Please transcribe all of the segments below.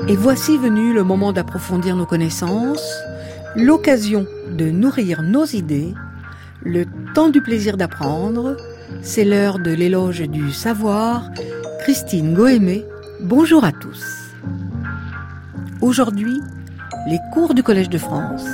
Et voici venu le moment d'approfondir nos connaissances, l'occasion de nourrir nos idées, le temps du plaisir d'apprendre. C'est l'heure de l'éloge du savoir. Christine Goémé, bonjour à tous. Aujourd'hui, les cours du Collège de France.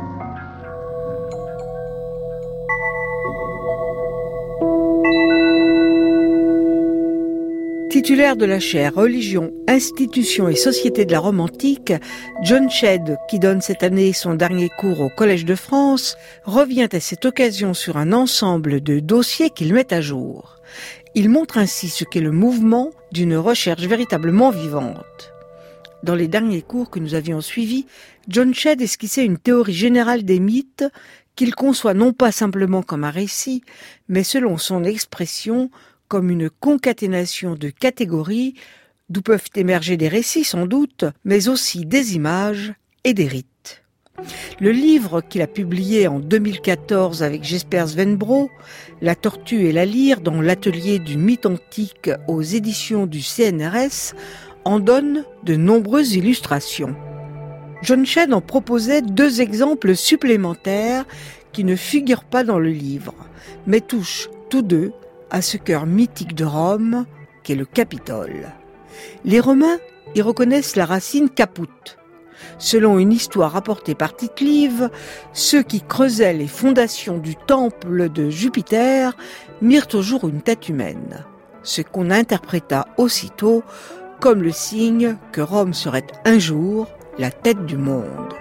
Titulaire de la chaire Religion, Institutions et Société de la Rome antique, John Shedd, qui donne cette année son dernier cours au Collège de France, revient à cette occasion sur un ensemble de dossiers qu'il met à jour. Il montre ainsi ce qu'est le mouvement d'une recherche véritablement vivante. Dans les derniers cours que nous avions suivis, John Shedd esquissait une théorie générale des mythes qu'il conçoit non pas simplement comme un récit, mais selon son expression, comme une concaténation de catégories d'où peuvent émerger des récits sans doute, mais aussi des images et des rites. Le livre qu'il a publié en 2014 avec Jesper Svenbro, La tortue et la lyre dans l'atelier du mythe antique aux éditions du CNRS, en donne de nombreuses illustrations. John Shedd en proposait 2 exemples supplémentaires qui ne figurent pas dans le livre, mais touchent tous deux à ce cœur mythique de Rome qu'est le Capitole. Les Romains y reconnaissent la racine caput. Selon une histoire rapportée par Tite-Live, ceux qui creusaient les fondations du temple de Jupiter mirent au jour une tête humaine, ce qu'on interpréta aussitôt comme le signe que Rome serait un jour la tête du monde.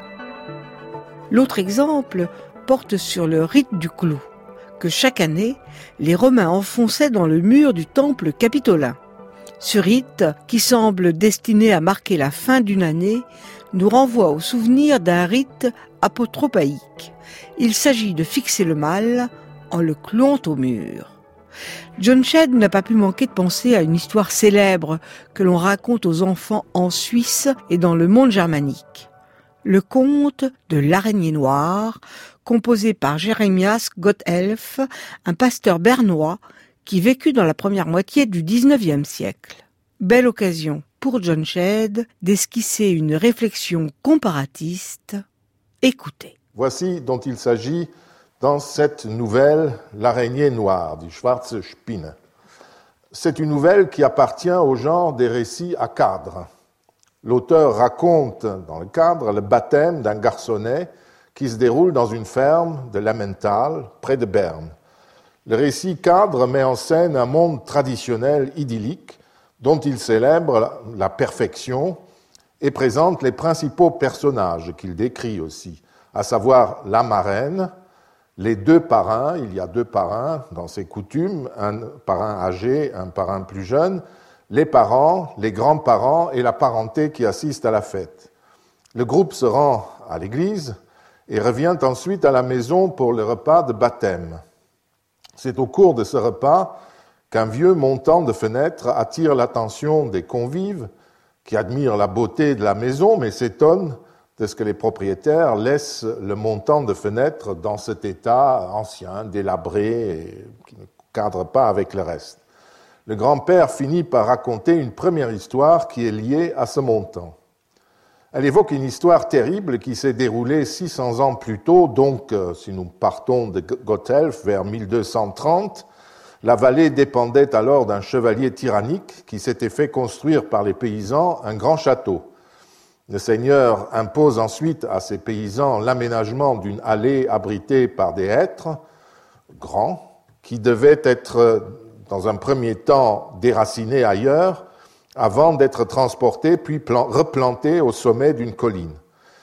L'autre exemple porte sur le rite du clou, que chaque année, les Romains enfonçaient dans le mur du temple capitolin. Ce rite, qui semble destiné à marquer la fin d'une année, nous renvoie au souvenir d'un rite apotropaïque. Il s'agit de fixer le mal en le clouant au mur. John Shedd n'a pas pu manquer de penser à une histoire célèbre que l'on raconte aux enfants en Suisse et dans le monde germanique. Le conte de l'araignée noire, composé par Jeremias Gotthelf, un pasteur bernois qui vécut dans la première moitié du XIXe siècle. Belle occasion pour John Shedd d'esquisser une réflexion comparatiste. Écoutez. Voici dont il s'agit dans cette nouvelle L'araignée noire, die Schwarze Spinne. C'est une nouvelle qui appartient au genre des récits à cadre. L'auteur raconte dans le cadre le baptême d'un garçonnet qui se déroule dans une ferme de Lemmental, près de Berne. Le récit cadre met en scène un monde traditionnel idyllique dont il célèbre la perfection et présente les principaux personnages qu'il décrit aussi, à savoir la marraine, les 2 parrains, il y a 2 parrains dans ces coutumes, un parrain âgé, un parrain plus jeune, les parents, les grands-parents et la parenté qui assiste à la fête. Le groupe se rend à l'église et revient ensuite à la maison pour le repas de baptême. C'est au cours de ce repas qu'un vieux montant de fenêtre attire l'attention des convives qui admirent la beauté de la maison mais s'étonnent de ce que les propriétaires laissent le montant de fenêtre dans cet état ancien, délabré et qui ne cadre pas avec le reste. Le grand-père finit par raconter une première histoire qui est liée à ce montant. Elle évoque une histoire terrible qui s'est déroulée 600 ans plus tôt, donc si nous partons de Gotthelf vers 1230, la vallée dépendait alors d'un chevalier tyrannique qui s'était fait construire par les paysans un grand château. Le seigneur impose ensuite à ses paysans l'aménagement d'une allée abritée par des hêtres grands qui devaient être dans un premier temps déracinés ailleurs, avant d'être transportés puis replantés au sommet d'une colline.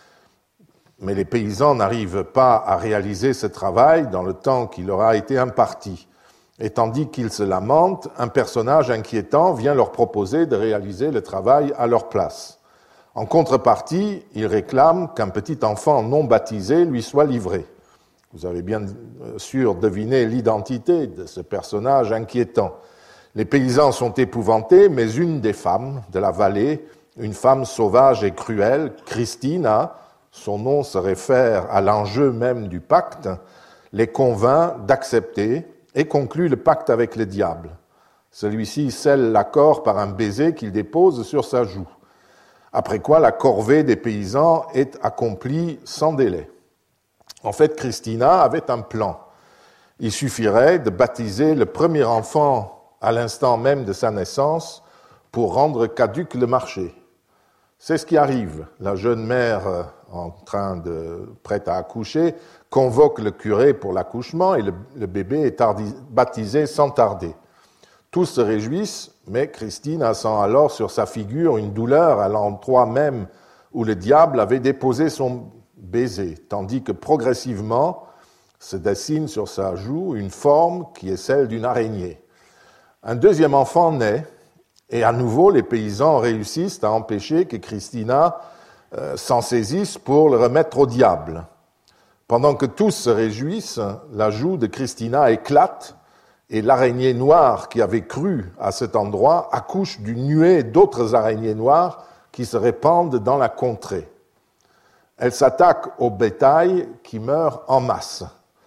Mais les paysans n'arrivent pas à réaliser ce travail dans le temps qui leur a été imparti. Et tandis qu'ils se lamentent, un personnage inquiétant vient leur proposer de réaliser le travail à leur place. En contrepartie, ils réclament qu'un petit enfant non baptisé lui soit livré. Vous avez bien sûr deviné l'identité de ce personnage inquiétant. Les paysans sont épouvantés, mais une des femmes de la vallée, une femme sauvage et cruelle, Christina, son nom se réfère à l'enjeu même du pacte, les convainc d'accepter et conclut le pacte avec le diable. Celui-ci scelle l'accord par un baiser qu'il dépose sur sa joue. Après quoi, la corvée des paysans est accomplie sans délai. En fait, Christina avait un plan. Il suffirait de baptiser le premier enfant à l'instant même de sa naissance pour rendre caduc le marché. C'est ce qui arrive. La jeune mère, prête à accoucher, convoque le curé pour l'accouchement et le bébé est baptisé sans tarder. Tous se réjouissent, mais Christina sent alors sur sa figure une douleur à l'endroit même où le diable avait déposé son baiser, tandis que progressivement se dessine sur sa joue une forme qui est celle d'une araignée. Un deuxième enfant naît, et à nouveau les paysans réussissent à empêcher que Christina s'en saisisse pour le remettre au diable. Pendant que tous se réjouissent, la joue de Christina éclate, et l'araignée noire qui avait cru à cet endroit accouche d'une nuée d'autres araignées noires qui se répandent dans la contrée. Elle s'attaque au bétail qui meurt en masse.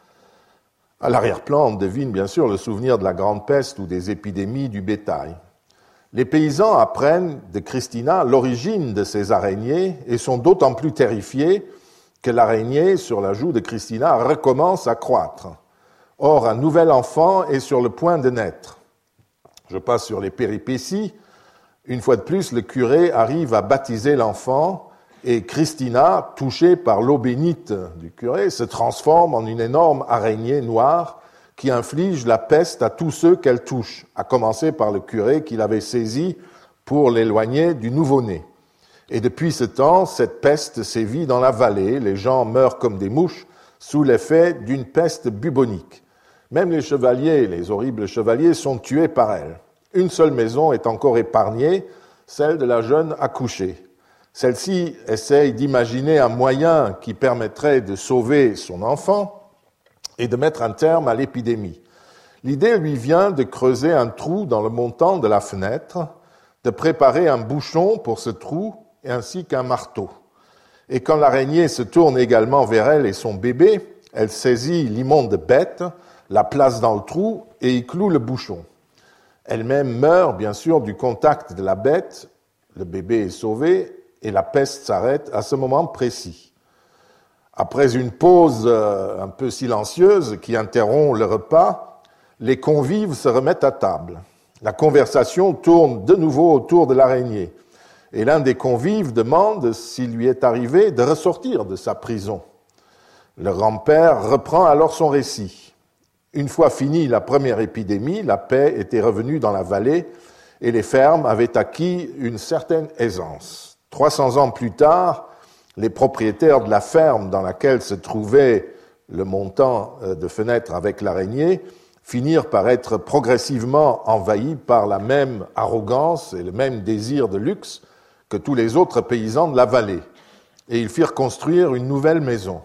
À l'arrière-plan, on devine bien sûr le souvenir de la grande peste ou des épidémies du bétail. Les paysans apprennent de Christina l'origine de ces araignées et sont d'autant plus terrifiés que l'araignée sur la joue de Christina recommence à croître. Or, un nouvel enfant est sur le point de naître. Je passe sur les péripéties. Une fois de plus, le curé arrive à baptiser l'enfant et Christina, touchée par l'eau bénite du curé, se transforme en une énorme araignée noire qui inflige la peste à tous ceux qu'elle touche, à commencer par le curé qui l'avait saisi pour l'éloigner du nouveau-né. Et depuis ce temps, cette peste sévit dans la vallée. Les gens meurent comme des mouches sous l'effet d'une peste bubonique. Même les chevaliers, les horribles chevaliers, sont tués par elle. Une seule maison est encore épargnée, celle de la jeune accouchée. Celle-ci essaye d'imaginer un moyen qui permettrait de sauver son enfant et de mettre un terme à l'épidémie. L'idée lui vient de creuser un trou dans le montant de la fenêtre, de préparer un bouchon pour ce trou ainsi qu'un marteau. Et quand l'araignée se tourne également vers elle et son bébé, elle saisit l'immonde bête, la place dans le trou et y cloue le bouchon. Elle-même meurt, bien sûr, du contact de la bête. Le bébé est sauvé et la peste s'arrête à ce moment précis. Après une pause un peu silencieuse qui interrompt le repas, les convives se remettent à table. La conversation tourne de nouveau autour de l'araignée. Et l'un des convives demande s'il lui est arrivé de ressortir de sa prison. Le grand-père reprend alors son récit. Une fois finie la première épidémie, la paix était revenue dans la vallée et les fermes avaient acquis une certaine aisance. 300 ans plus tard, les propriétaires de la ferme dans laquelle se trouvait le montant de fenêtres avec l'araignée finirent par être progressivement envahis par la même arrogance et le même désir de luxe que tous les autres paysans de la vallée. Et ils firent construire une nouvelle maison.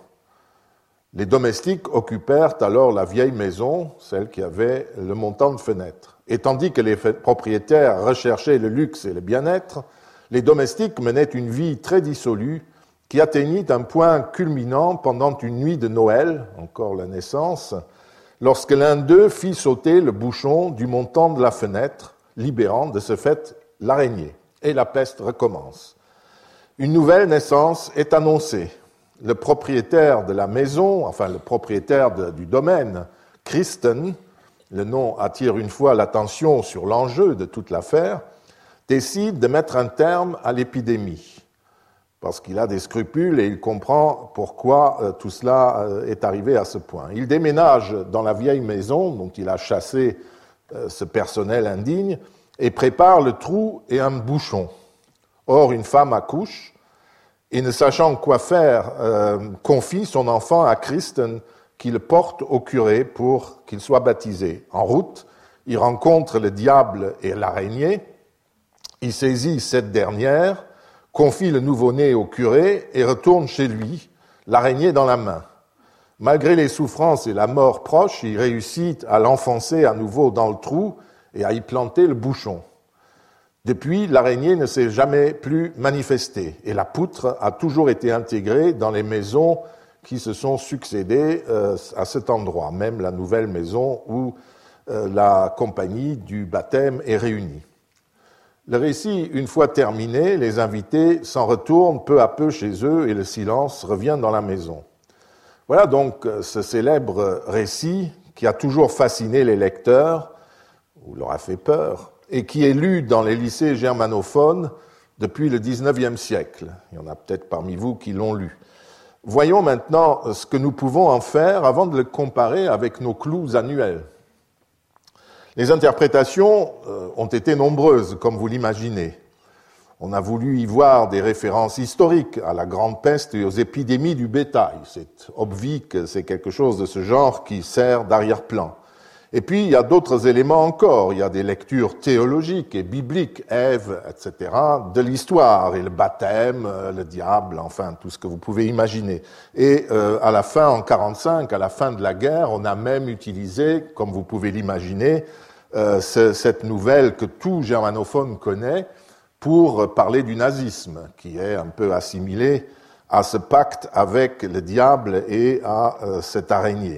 Les domestiques occupèrent alors la vieille maison, celle qui avait le montant de fenêtres. Et tandis que les propriétaires recherchaient le luxe et le bien-être, les domestiques menaient une vie très dissolue qui atteignit un point culminant pendant une nuit de Noël, encore la naissance, lorsque l'un d'eux fit sauter le bouchon du montant de la fenêtre, libérant de ce fait l'araignée. Et la peste recommence. Une nouvelle naissance est annoncée. Le propriétaire de la maison, enfin le propriétaire du domaine, Christen, le nom attire une fois l'attention sur l'enjeu de toute l'affaire, décide de mettre un terme à l'épidémie, parce qu'il a des scrupules et il comprend pourquoi tout cela est arrivé à ce point. Il déménage dans la vieille maison dont il a chassé ce personnel indigne et prépare le trou et un bouchon. Or, une femme accouche, et ne sachant quoi faire, confie son enfant à Christen, qui le porte au curé pour qu'il soit baptisé. En route, il rencontre le diable et l'araignée, il saisit cette dernière, confie le nouveau-né au curé et retourne chez lui, l'araignée dans la main. Malgré les souffrances et la mort proche, il réussit à l'enfoncer à nouveau dans le trou et à y planter le bouchon. Depuis, l'araignée ne s'est jamais plus manifestée et la poutre a toujours été intégrée dans les maisons qui se sont succédées à cet endroit, même la nouvelle maison où la compagnie du baptême est réunie. Le récit, une fois terminé, les invités s'en retournent peu à peu chez eux et le silence revient dans la maison. Voilà donc ce célèbre récit qui a toujours fasciné les lecteurs, ou leur a fait peur, et qui est lu dans les lycées germanophones depuis le XIXe siècle. Il y en a peut-être parmi vous qui l'ont lu. Voyons maintenant ce que nous pouvons en faire avant de le comparer avec nos clous annuels. Les interprétations ont été nombreuses, comme vous l'imaginez. On a voulu y voir des références historiques à la grande peste et aux épidémies du bétail. C'est obvi que c'est quelque chose de ce genre qui sert d'arrière-plan. Et puis, il y a d'autres éléments encore. Il y a des lectures théologiques et bibliques, Ève, etc., de l'histoire, et le baptême, le diable, enfin, tout ce que vous pouvez imaginer. Et à la fin, en 1945, à la fin de la guerre, on a même utilisé, comme vous pouvez l'imaginer, cette nouvelle que tout germanophone connaît pour parler du nazisme, qui est un peu assimilé à ce pacte avec le diable et à cette araignée.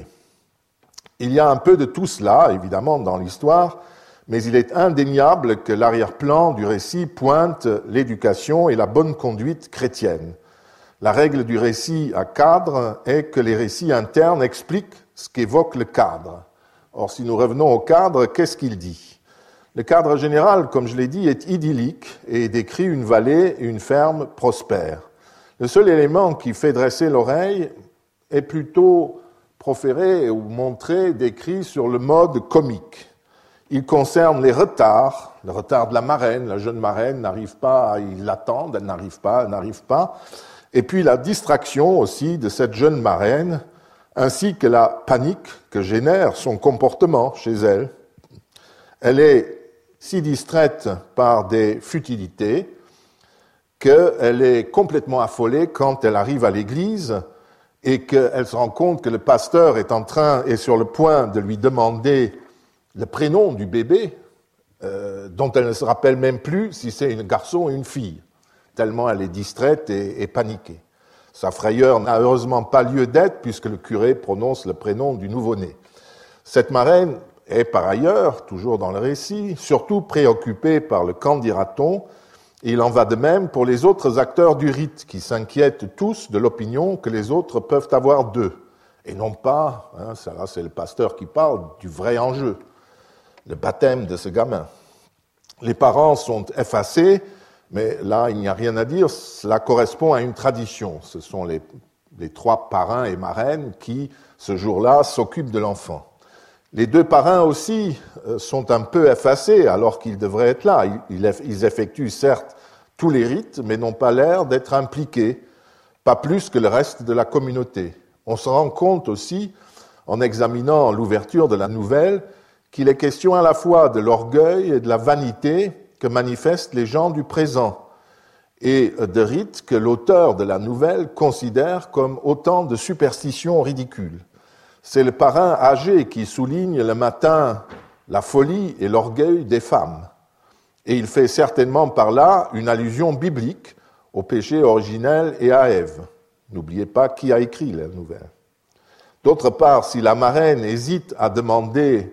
Il y a un peu de tout cela, évidemment, dans l'histoire, mais il est indéniable que l'arrière-plan du récit pointe l'éducation et la bonne conduite chrétienne. La règle du récit à cadre est que les récits internes expliquent ce qu'évoque le cadre. Or, si nous revenons au cadre, qu'est-ce qu'il dit ? Le cadre général, comme je l'ai dit, est idyllique et décrit une vallée et une ferme prospère. Le seul élément qui fait dresser l'oreille est plutôt proféré ou montré, décrit sur le mode comique. Il concerne les retards, le retard de la marraine, la jeune marraine n'arrive pas, ils l'attendent, elle n'arrive pas, et puis la distraction aussi de cette jeune marraine, ainsi que la panique que génère son comportement chez elle. Elle est si distraite par des futilités qu'elle est complètement affolée quand elle arrive à l'église et qu'elle se rend compte que le pasteur est sur le point de lui demander le prénom du bébé, dont elle ne se rappelle même plus si c'est un garçon ou une fille, tellement elle est distraite et paniquée. Sa frayeur n'a heureusement pas lieu d'être puisque le curé prononce le prénom du nouveau-né. Cette marraine est par ailleurs, toujours dans le récit, surtout préoccupée par le qu'en dira-t-on. Il en va de même pour les autres acteurs du rite qui s'inquiètent tous de l'opinion que les autres peuvent avoir d'eux. Et non pas, ça là c'est le pasteur qui parle, du vrai enjeu, le baptême de ce gamin. Les parents sont effacés, mais là il n'y a rien à dire, cela correspond à une tradition. Ce sont les trois parrains et marraines qui, ce jour-là, s'occupent de l'enfant. Les deux parrains aussi sont un peu effacés alors qu'ils devraient être là. Ils effectuent certes tous les rites, mais n'ont pas l'air d'être impliqués, pas plus que le reste de la communauté. On se rend compte aussi, en examinant l'ouverture de la nouvelle, qu'il est question à la fois de l'orgueil et de la vanité que manifestent les gens du présent, et de rites que l'auteur de la nouvelle considère comme autant de superstitions ridicules. C'est le parrain âgé qui souligne le matin la folie et l'orgueil des femmes. Et il fait certainement par là une allusion biblique au péché originel et à Ève. N'oubliez pas qui a écrit la nouvelle. D'autre part, si la marraine hésite à demander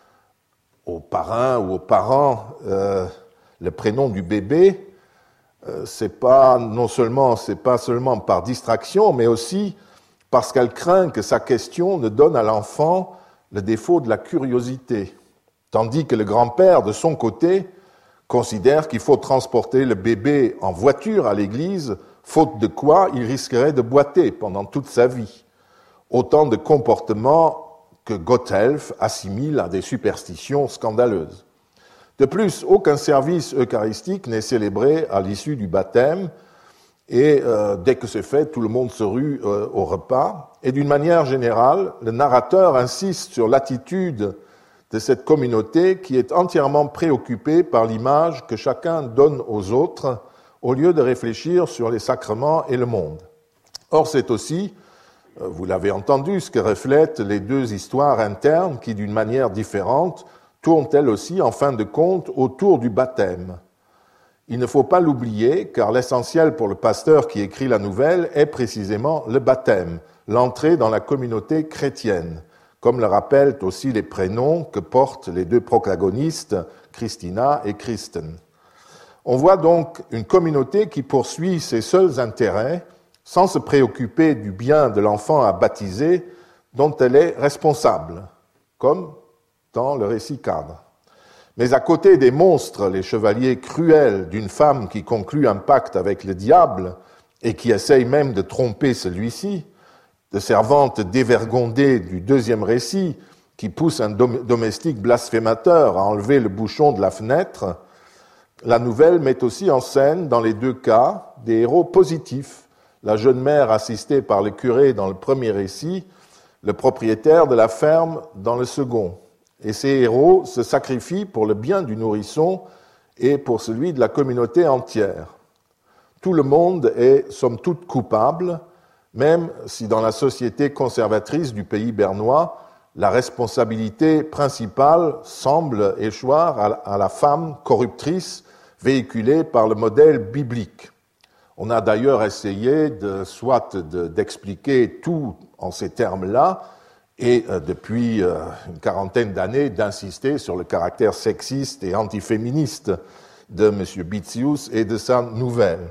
au parrain ou aux parents le prénom du bébé, c'est pas seulement par distraction, mais aussi parce qu'elle craint que sa question ne donne à l'enfant le défaut de la curiosité, tandis que le grand-père, de son côté, considère qu'il faut transporter le bébé en voiture à l'église, faute de quoi il risquerait de boiter pendant toute sa vie. Autant de comportements que Gotthelf assimile à des superstitions scandaleuses. De plus, aucun service eucharistique n'est célébré à l'issue du baptême, et dès que c'est fait, tout le monde se rue au repas. Et d'une manière générale, le narrateur insiste sur l'attitude de cette communauté qui est entièrement préoccupée par l'image que chacun donne aux autres, au lieu de réfléchir sur les sacrements et le monde. Or, c'est aussi, vous l'avez entendu, ce que reflètent les deux histoires internes qui, d'une manière différente, tournent elles aussi, en fin de compte, autour du baptême. Il ne faut pas l'oublier, car l'essentiel pour le pasteur qui écrit la nouvelle est précisément le baptême, l'entrée dans la communauté chrétienne, comme le rappellent aussi les prénoms que portent les deux protagonistes, Christina et Kristen. On voit donc une communauté qui poursuit ses seuls intérêts sans se préoccuper du bien de l'enfant à baptiser dont elle est responsable, comme dans le récit cadre. Mais à côté des monstres, les chevaliers cruels d'une femme qui conclut un pacte avec le diable et qui essaye même de tromper celui-ci, de servantes dévergondées du deuxième récit qui pousse un domestique blasphémateur à enlever le bouchon de la fenêtre, la nouvelle met aussi en scène, dans les deux cas, des héros positifs. La jeune mère assistée par le curé dans le premier récit, le propriétaire de la ferme dans le second. Et ces héros se sacrifient pour le bien du nourrisson et pour celui de la communauté entière. Tout le monde est, somme toute, coupable, même si dans la société conservatrice du pays bernois, la responsabilité principale semble échoir à la femme corruptrice véhiculée par le modèle biblique. On a d'ailleurs essayé d'expliquer tout en ces termes-là, et depuis une quarantaine d'années d'insister sur le caractère sexiste et antiféministe de M. Bitzius et de sa nouvelle.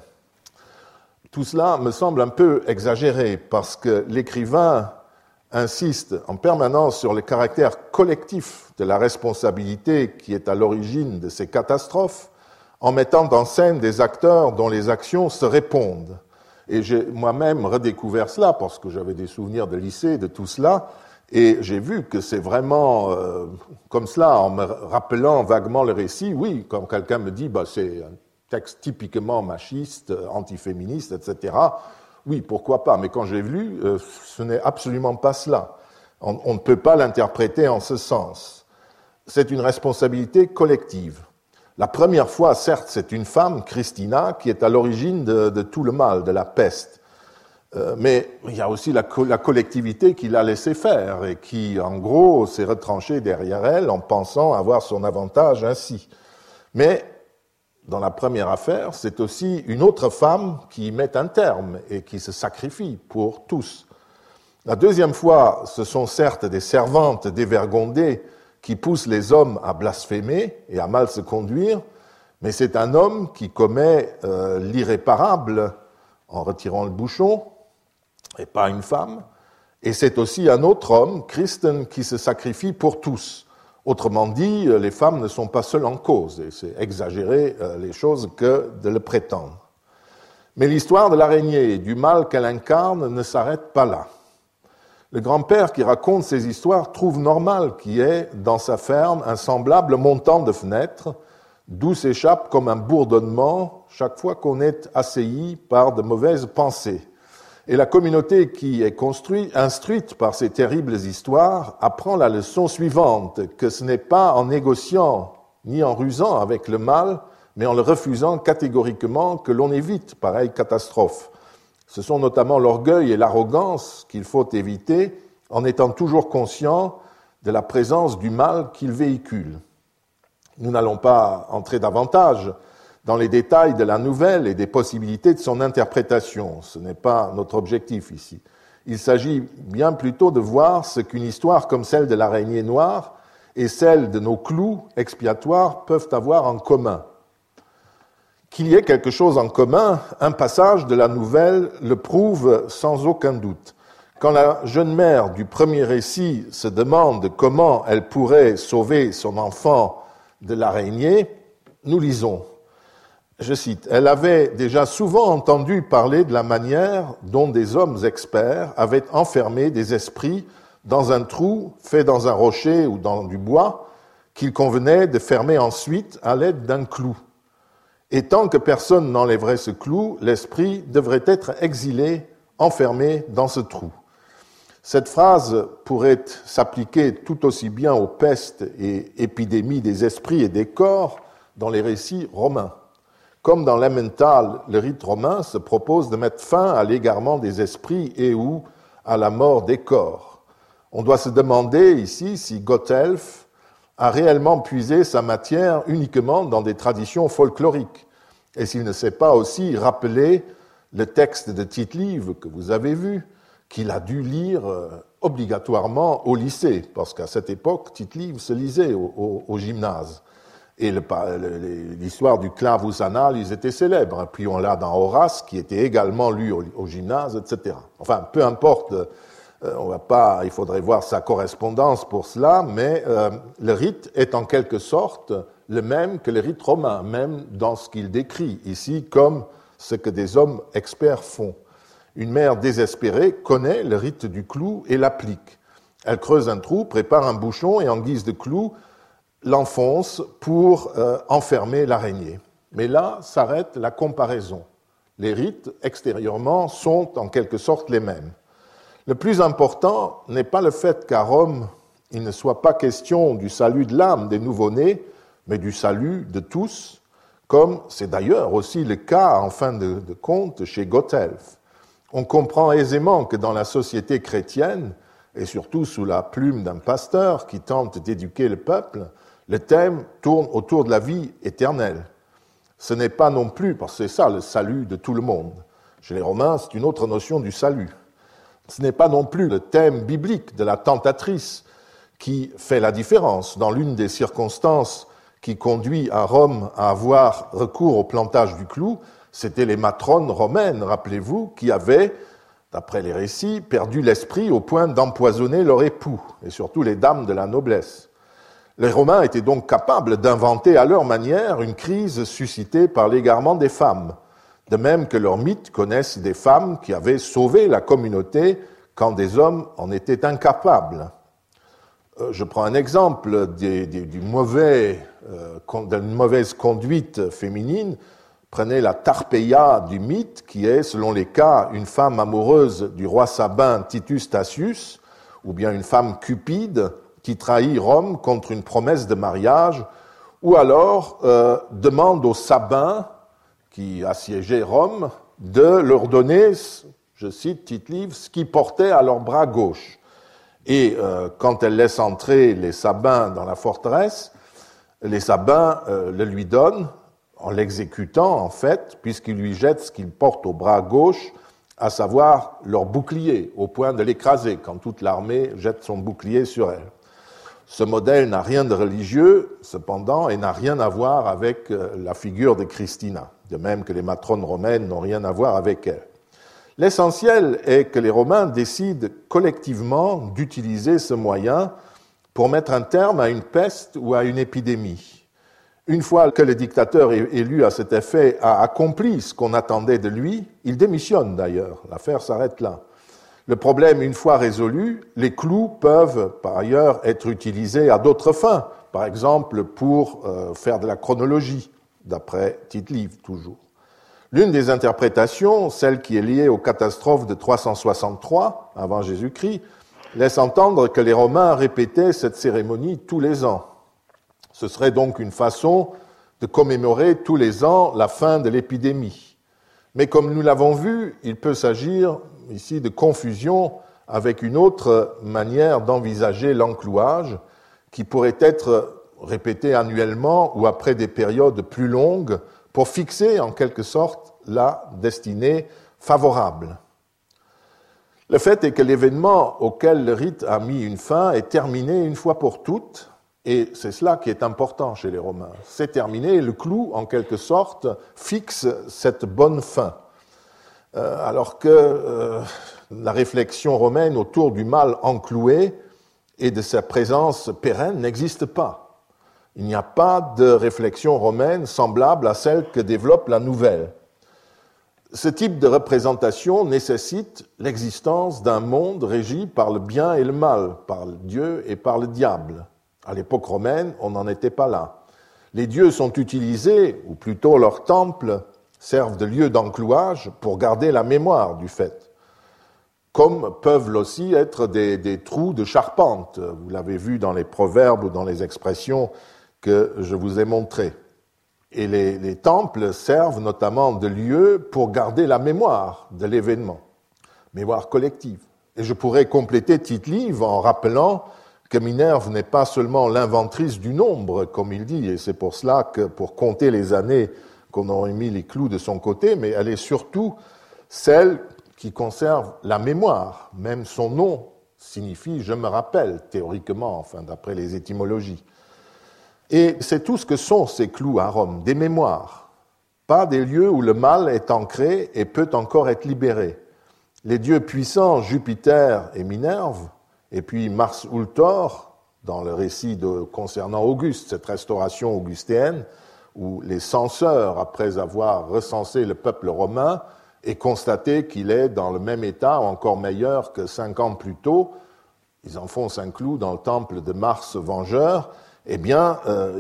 Tout cela me semble un peu exagéré parce que l'écrivain insiste en permanence sur le caractère collectif de la responsabilité qui est à l'origine de ces catastrophes en mettant en scène des acteurs dont les actions se répondent. Et j'ai moi-même redécouvert cela parce que j'avais des souvenirs de lycée de tout cela. Et j'ai vu que c'est vraiment comme cela, en me rappelant vaguement le récit, oui, quand quelqu'un me dit c'est un texte typiquement machiste, antiféministe, etc., oui, pourquoi pas, mais quand j'ai lu, ce n'est absolument pas cela. On ne peut pas l'interpréter en ce sens. C'est une responsabilité collective. La première fois, certes, c'est une femme, Christina, qui est à l'origine de tout le mal, de la peste. Mais il y a aussi la collectivité qui l'a laissé faire et qui, en gros, s'est retranchée derrière elle en pensant avoir son avantage ainsi. Mais dans la première affaire, c'est aussi une autre femme qui y met un terme et qui se sacrifie pour tous. La deuxième fois, ce sont certes des servantes dévergondées qui poussent les hommes à blasphémer et à mal se conduire, mais c'est un homme qui commet l'irréparable en retirant le bouchon, et pas une femme, et c'est aussi un autre homme, Christen, qui se sacrifie pour tous. Autrement dit, les femmes ne sont pas seules en cause, et c'est exagérer les choses que de le prétendre. Mais l'histoire de l'araignée et du mal qu'elle incarne ne s'arrête pas là. Le grand-père qui raconte ces histoires trouve normal qu'il y ait dans sa ferme un semblable montant de fenêtres, d'où s'échappe comme un bourdonnement chaque fois qu'on est assailli par de mauvaises pensées. Et la communauté qui est instruite par ces terribles histoires apprend la leçon suivante, que ce n'est pas en négociant ni en rusant avec le mal, mais en le refusant catégoriquement que l'on évite pareille catastrophe. Ce sont notamment l'orgueil et l'arrogance qu'il faut éviter en étant toujours conscient de la présence du mal qu'il véhicule. Nous n'allons pas entrer davantage dans les détails de la nouvelle et des possibilités de son interprétation. Ce n'est pas notre objectif ici. Il s'agit bien plutôt de voir ce qu'une histoire comme celle de l'araignée noire et celle de nos clous expiatoires peuvent avoir en commun. Qu'il y ait quelque chose en commun, un passage de la nouvelle le prouve sans aucun doute. Quand la jeune mère du premier récit se demande comment elle pourrait sauver son enfant de l'araignée, nous lisons. Je cite, « Elle avait déjà souvent entendu parler de la manière dont des hommes experts avaient enfermé des esprits dans un trou fait dans un rocher ou dans du bois qu'il convenait de fermer ensuite à l'aide d'un clou. Et tant que personne n'enlèverait ce clou, l'esprit devrait être exilé, enfermé dans ce trou. » Cette phrase pourrait s'appliquer tout aussi bien aux pestes et épidémies des esprits et des corps dans les récits romains. Comme dans l'Emmental, le rite romain se propose de mettre fin à l'égarement des esprits et ou à la mort des corps. On doit se demander ici si Gotthelf a réellement puisé sa matière uniquement dans des traditions folkloriques et s'il ne s'est pas aussi rappelé le texte de Tite-Live que vous avez vu, qu'il a dû lire obligatoirement au lycée, parce qu'à cette époque, Tite-Live se lisait au gymnase. Et l'histoire du clavus analis était célèbre. Puis on l'a dans Horace, qui était également lu au gymnase, etc. Enfin, peu importe, il faudrait voir sa correspondance pour cela, mais le rite est en quelque sorte le même que le rite romain, même dans ce qu'il décrit ici comme ce que des hommes experts font. Une mère désespérée connaît le rite du clou et l'applique. Elle creuse un trou, prépare un bouchon et en guise de clou, l'enfonce pour enfermer l'araignée. Mais là s'arrête la comparaison. Les rites, extérieurement, sont en quelque sorte les mêmes. Le plus important n'est pas le fait qu'à Rome, il ne soit pas question du salut de l'âme des nouveau-nés, mais du salut de tous, comme c'est d'ailleurs aussi le cas, en fin de compte, chez Gothelf. On comprend aisément que dans la société chrétienne, et surtout sous la plume d'un pasteur qui tente d'éduquer le peuple, le thème tourne autour de la vie éternelle. Ce n'est pas non plus, parce que c'est ça le salut de tout le monde. Chez les Romains, c'est une autre notion du salut. Ce n'est pas non plus le thème biblique de la tentatrice qui fait la différence. Dans l'une des circonstances qui conduit à Rome à avoir recours au plantage du clou, c'était les matrones romaines, rappelez-vous, qui avaient, d'après les récits, perdu l'esprit au point d'empoisonner leur époux, et surtout les dames de la noblesse. Les Romains étaient donc capables d'inventer à leur manière une crise suscitée par l'égarement des femmes, de même que leurs mythes connaissent des femmes qui avaient sauvé la communauté quand des hommes en étaient incapables. Je prends un exemple d'une mauvaise conduite féminine. Prenez la Tarpeia du mythe, qui est, selon les cas, une femme amoureuse du roi sabin Titus Tacius, ou bien une femme cupide qui trahit Rome contre une promesse de mariage, ou alors demande aux Sabins, qui assiégeaient Rome, de leur donner, je cite Tite-Live, ce qu'ils portaient à leur bras gauche. Et quand elle laisse entrer les Sabins dans la forteresse, les Sabins le lui donnent, en l'exécutant en fait, puisqu'ils lui jettent ce qu'ils portent au bras gauche, à savoir leur bouclier, au point de l'écraser, quand toute l'armée jette son bouclier sur elle. Ce modèle n'a rien de religieux, cependant, et n'a rien à voir avec la figure de Christina, de même que les matrones romaines n'ont rien à voir avec elle. L'essentiel est que les Romains décident collectivement d'utiliser ce moyen pour mettre un terme à une peste ou à une épidémie. Une fois que le dictateur élu à cet effet a accompli ce qu'on attendait de lui, il démissionne d'ailleurs, l'affaire s'arrête là. Le problème, une fois résolu, les clous peuvent par ailleurs être utilisés à d'autres fins, par exemple pour faire de la chronologie, d'après Tite-Live toujours. L'une des interprétations, celle qui est liée aux catastrophes de 363 avant Jésus-Christ, laisse entendre que les Romains répétaient cette cérémonie tous les ans. Ce serait donc une façon de commémorer tous les ans la fin de l'épidémie. Mais comme nous l'avons vu, il peut s'agir ici de confusion avec une autre manière d'envisager l'enclouage qui pourrait être répété annuellement ou après des périodes plus longues pour fixer en quelque sorte la destinée favorable. Le fait est que l'événement auquel le rite a mis une fin est terminé une fois pour toutes, et c'est cela qui est important chez les Romains. C'est terminé, le clou, en quelque sorte, fixe cette bonne fin. Alors que la réflexion romaine autour du mal encloué et de sa présence pérenne n'existe pas. Il n'y a pas de réflexion romaine semblable à celle que développe la nouvelle. Ce type de représentation nécessite l'existence d'un monde régi par le bien et le mal, par Dieu et par le diable. À l'époque romaine, on n'en était pas là. Les dieux sont utilisés, ou plutôt leurs temples, servent de lieu d'enclouage pour garder la mémoire du fait, comme peuvent aussi être des trous de charpente. Vous l'avez vu dans les proverbes ou dans les expressions que je vous ai montrées. Et les temples servent notamment de lieu pour garder la mémoire de l'événement, mémoire collective. Et je pourrais compléter Tite-Live en rappelant que Minerve n'est pas seulement l'inventrice du nombre, comme il dit, et c'est pour cela que pour compter les années qu'on aurait mis les clous de son côté, mais elle est surtout celle qui conserve la mémoire. Même son nom signifie « je me rappelle », théoriquement, enfin, d'après les étymologies. Et c'est tout ce que sont ces clous à Rome, des mémoires, pas des lieux où le mal est ancré et peut encore être libéré. Les dieux puissants, Jupiter et Minerve, et puis Mars Ultor, dans le récit concernant Auguste, cette restauration augustéenne, où les censeurs, après avoir recensé le peuple romain et constaté qu'il est dans le même état, ou encore meilleur que 5 ans plus tôt, ils enfoncent un clou dans le temple de Mars vengeur, eh bien,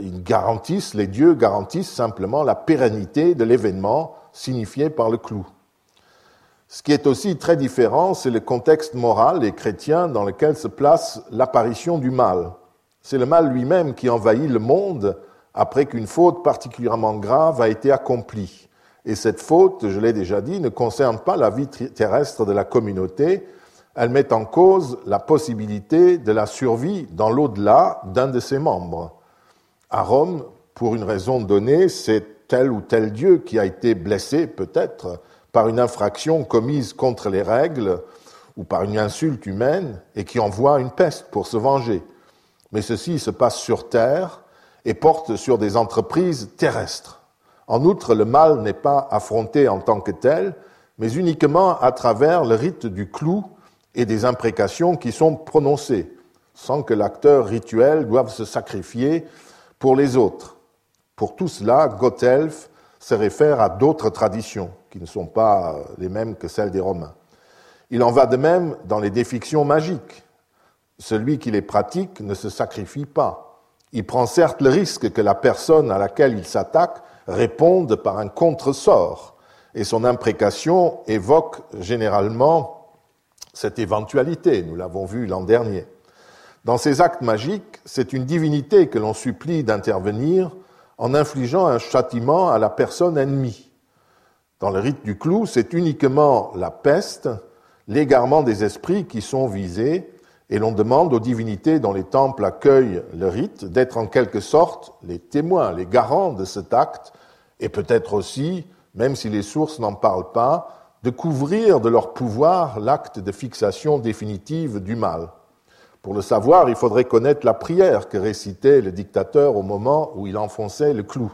les dieux garantissent simplement la pérennité de l'événement signifié par le clou. Ce qui est aussi très différent, c'est le contexte moral et chrétien dans lequel se place l'apparition du mal. C'est le mal lui-même qui envahit le monde après qu'une faute particulièrement grave a été accomplie. Et cette faute, je l'ai déjà dit, ne concerne pas la vie terrestre de la communauté, elle met en cause la possibilité de la survie dans l'au-delà d'un de ses membres. À Rome, pour une raison donnée, c'est tel ou tel dieu qui a été blessé, peut-être, par une infraction commise contre les règles ou par une insulte humaine et qui envoie une peste pour se venger. Mais ceci se passe sur terre et porte sur des entreprises terrestres. En outre, le mal n'est pas affronté en tant que tel, mais uniquement à travers le rite du clou et des imprécations qui sont prononcées, sans que l'acteur rituel doive se sacrifier pour les autres. Pour tout cela, Gothelf se réfère à d'autres traditions, qui ne sont pas les mêmes que celles des Romains. Il en va de même dans les défictions magiques. Celui qui les pratique ne se sacrifie pas. Il prend certes le risque que la personne à laquelle il s'attaque réponde par un contre-sort, et son imprécation évoque généralement cette éventualité, nous l'avons vu l'an dernier. Dans ces actes magiques, c'est une divinité que l'on supplie d'intervenir en infligeant un châtiment à la personne ennemie. Dans le rite du clou, c'est uniquement la peste, l'égarement des esprits qui sont visés, et l'on demande aux divinités dont les temples accueillent le rite d'être en quelque sorte les témoins, les garants de cet acte, et peut-être aussi, même si les sources n'en parlent pas, de couvrir de leur pouvoir l'acte de fixation définitive du mal. Pour le savoir, il faudrait connaître la prière que récitait le dictateur au moment où il enfonçait le clou.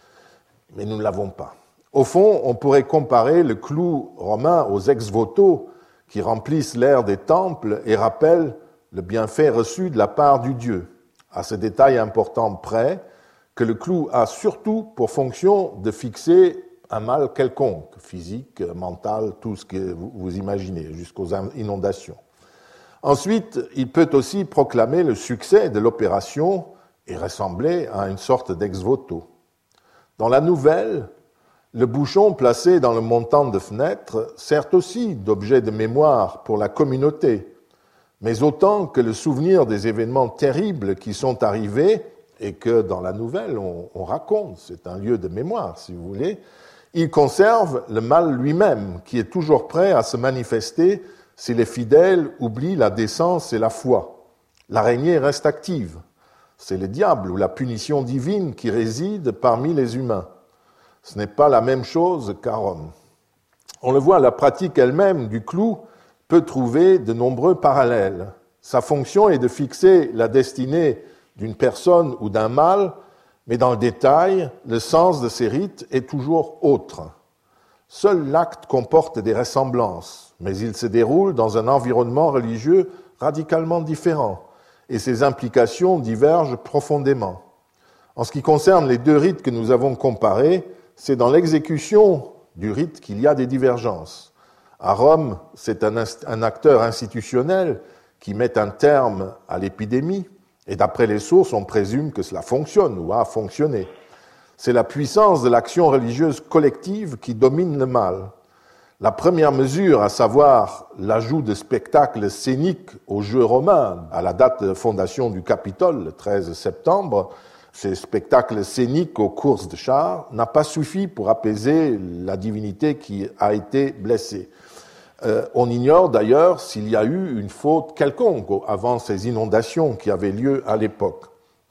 Mais nous ne l'avons pas. Au fond, on pourrait comparer le clou romain aux ex-voto qui remplissent l'air des temples et rappellent le bienfait reçu de la part du Dieu. À ce détail important près, que le clou a surtout pour fonction de fixer un mal quelconque, physique, mental, tout ce que vous imaginez, jusqu'aux inondations. Ensuite, il peut aussi proclamer le succès de l'opération et ressembler à une sorte d'ex-voto. Dans la nouvelle, le bouchon placé dans le montant de fenêtre sert aussi d'objet de mémoire pour la communauté, mais autant que le souvenir des événements terribles qui sont arrivés et que dans la nouvelle on raconte, c'est un lieu de mémoire si vous voulez, il conserve le mal lui-même qui est toujours prêt à se manifester si les fidèles oublient la décence et la foi. L'araignée reste active. C'est le diable ou la punition divine qui réside parmi les humains. Ce n'est pas la même chose qu'à Rome. On le voit, la pratique elle-même du clou peut trouver de nombreux parallèles. Sa fonction est de fixer la destinée d'une personne ou d'un mal, mais dans le détail, le sens de ces rites est toujours autre. Seul l'acte comporte des ressemblances, mais il se déroule dans un environnement religieux radicalement différent, et ses implications divergent profondément. En ce qui concerne les deux rites que nous avons comparés, c'est dans l'exécution du rite qu'il y a des divergences. À Rome, c'est un acteur institutionnel qui met un terme à l'épidémie, et d'après les sources, on présume que cela fonctionne ou a fonctionné. C'est la puissance de l'action religieuse collective qui domine le mal. La première mesure, à savoir l'ajout de spectacles scéniques aux Jeux romains à la date de fondation du Capitole, le 13 septembre, ces spectacles scéniques aux courses de chars, n'a pas suffi pour apaiser la divinité qui a été blessée. On ignore d'ailleurs s'il y a eu une faute quelconque avant ces inondations qui avaient lieu à l'époque.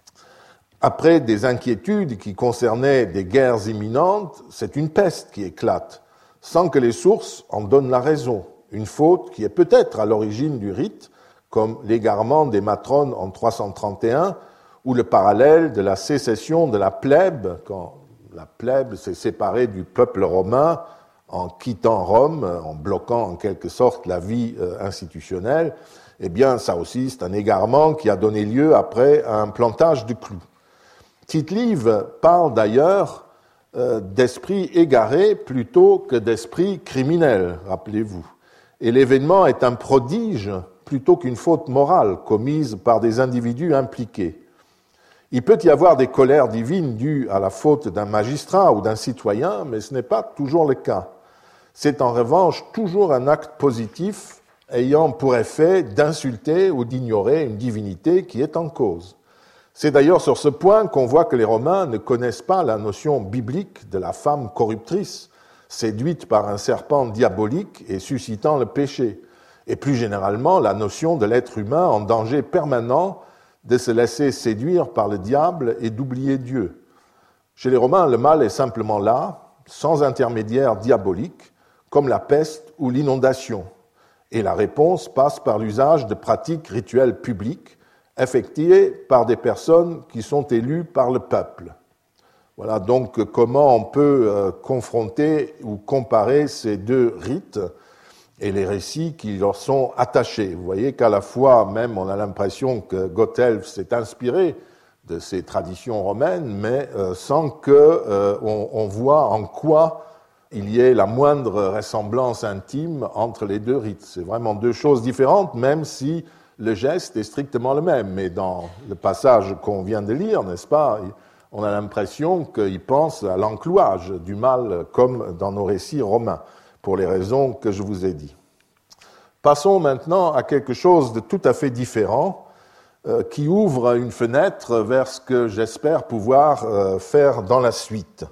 Après des inquiétudes qui concernaient des guerres imminentes, c'est une peste qui éclate, sans que les sources en donnent la raison. Une faute qui est peut-être à l'origine du rite, comme l'égarement des matrones en 331, ou le parallèle de la sécession de la plèbe, quand la plèbe s'est séparée du peuple romain en quittant Rome, en bloquant en quelque sorte la vie institutionnelle, eh bien ça aussi c'est un égarement qui a donné lieu après à un plantage de clous. Tite-Live parle d'ailleurs d'esprit égaré plutôt que d'esprit criminel, rappelez-vous. Et l'événement est un prodige plutôt qu'une faute morale commise par des individus impliqués. Il peut y avoir des colères divines dues à la faute d'un magistrat ou d'un citoyen, mais ce n'est pas toujours le cas. C'est en revanche toujours un acte positif ayant pour effet d'insulter ou d'ignorer une divinité qui est en cause. C'est d'ailleurs sur ce point qu'on voit que les Romains ne connaissent pas la notion biblique de la femme corruptrice, séduite par un serpent diabolique et suscitant le péché, et plus généralement la notion de l'être humain en danger permanent de se laisser séduire par le diable et d'oublier Dieu. Chez les Romains, le mal est simplement là, sans intermédiaire diabolique, comme la peste ou l'inondation, et la réponse passe par l'usage de pratiques rituelles publiques effectuées par des personnes qui sont élues par le peuple. Voilà donc comment on peut confronter ou comparer ces deux rites et les récits qui leur sont attachés. Vous voyez qu'à la fois, même, on a l'impression que Gotthelf s'est inspiré de ces traditions romaines, mais sans qu'on voit en quoi il y ait la moindre ressemblance intime entre les deux rites. C'est vraiment deux choses différentes, même si le geste est strictement le même. Mais dans le passage qu'on vient de lire, n'est-ce pas, on a l'impression qu'il pense à l'enclouage du mal, comme dans nos récits romains, pour les raisons que je vous ai dit. Passons maintenant à quelque chose de tout à fait différent, qui ouvre une fenêtre vers ce que j'espère pouvoir faire dans la suite.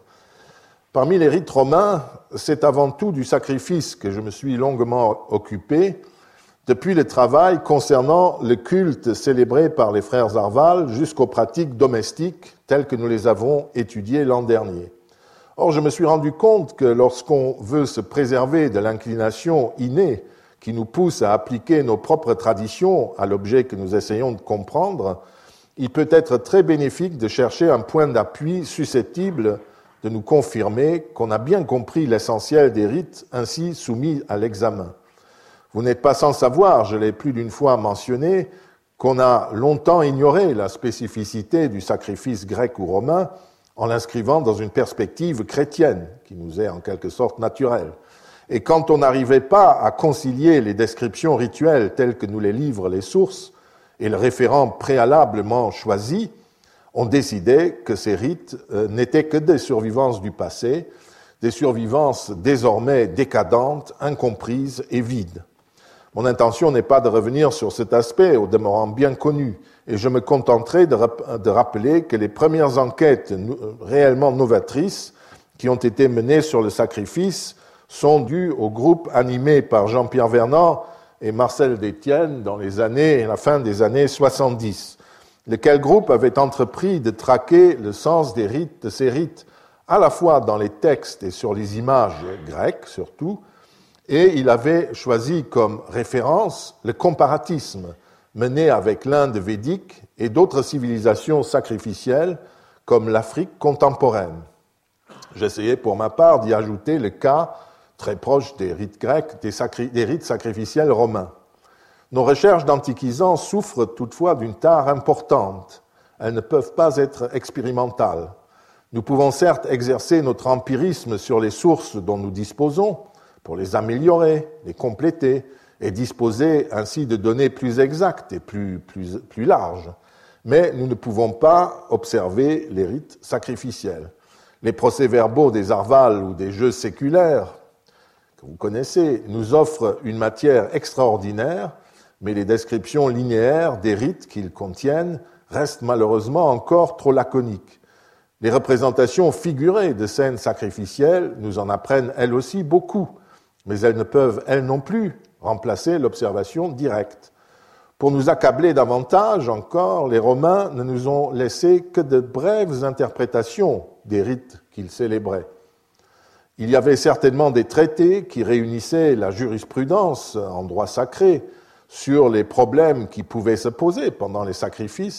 Parmi les rites romains, c'est avant tout du sacrifice que je me suis longuement occupé, depuis le travail concernant le culte célébré par les frères Arval jusqu'aux pratiques domestiques telles que nous les avons étudiées l'an dernier. Or, je me suis rendu compte que lorsqu'on veut se préserver de l'inclination innée qui nous pousse à appliquer nos propres traditions à l'objet que nous essayons de comprendre, il peut être très bénéfique de chercher un point d'appui susceptible de nous confirmer qu'on a bien compris l'essentiel des rites ainsi soumis à l'examen. Vous n'êtes pas sans savoir, je l'ai plus d'une fois mentionné, qu'on a longtemps ignoré la spécificité du sacrifice grec ou romain en l'inscrivant dans une perspective chrétienne, qui nous est en quelque sorte naturelle. Et quand on n'arrivait pas à concilier les descriptions rituelles telles que nous les livrent les sources et le référent préalablement choisi, on décidait que ces rites n'étaient que des survivances du passé, des survivances désormais décadentes, incomprises et vides. Mon intention n'est pas de revenir sur cet aspect, au demeurant bien connu, et je me contenterai de rappeler que les premières enquêtes réellement novatrices qui ont été menées sur le sacrifice sont dues au groupe animé par Jean-Pierre Vernant et Marcel Détienne dans la fin des années 70, lequel groupe avait entrepris de traquer le sens de ces rites, à la fois dans les textes et sur les images grecques surtout, et il avait choisi comme référence le comparatisme mené avec l'Inde védique et d'autres civilisations sacrificielles comme l'Afrique contemporaine. J'essayais pour ma part d'y ajouter le cas très proche des rites grecs, des rites sacrificiels romains. Nos recherches d'antiquisants souffrent toutefois d'une tare importante. Elles ne peuvent pas être expérimentales. Nous pouvons certes exercer notre empirisme sur les sources dont nous disposons, pour les améliorer, les compléter et disposer ainsi de données plus exactes et plus larges. Mais nous ne pouvons pas observer les rites sacrificiels. Les procès-verbaux des Arval ou des jeux séculaires, que vous connaissez, nous offrent une matière extraordinaire, mais les descriptions linéaires des rites qu'ils contiennent restent malheureusement encore trop laconiques. Les représentations figurées de scènes sacrificielles nous en apprennent elles aussi beaucoup, mais elles ne peuvent, elles non plus, remplacer l'observation directe. Pour nous accabler davantage encore, les Romains ne nous ont laissé que de brèves interprétations des rites qu'ils célébraient. Il y avait certainement des traités qui réunissaient la jurisprudence en droit sacré sur les problèmes qui pouvaient se poser pendant les sacrifices,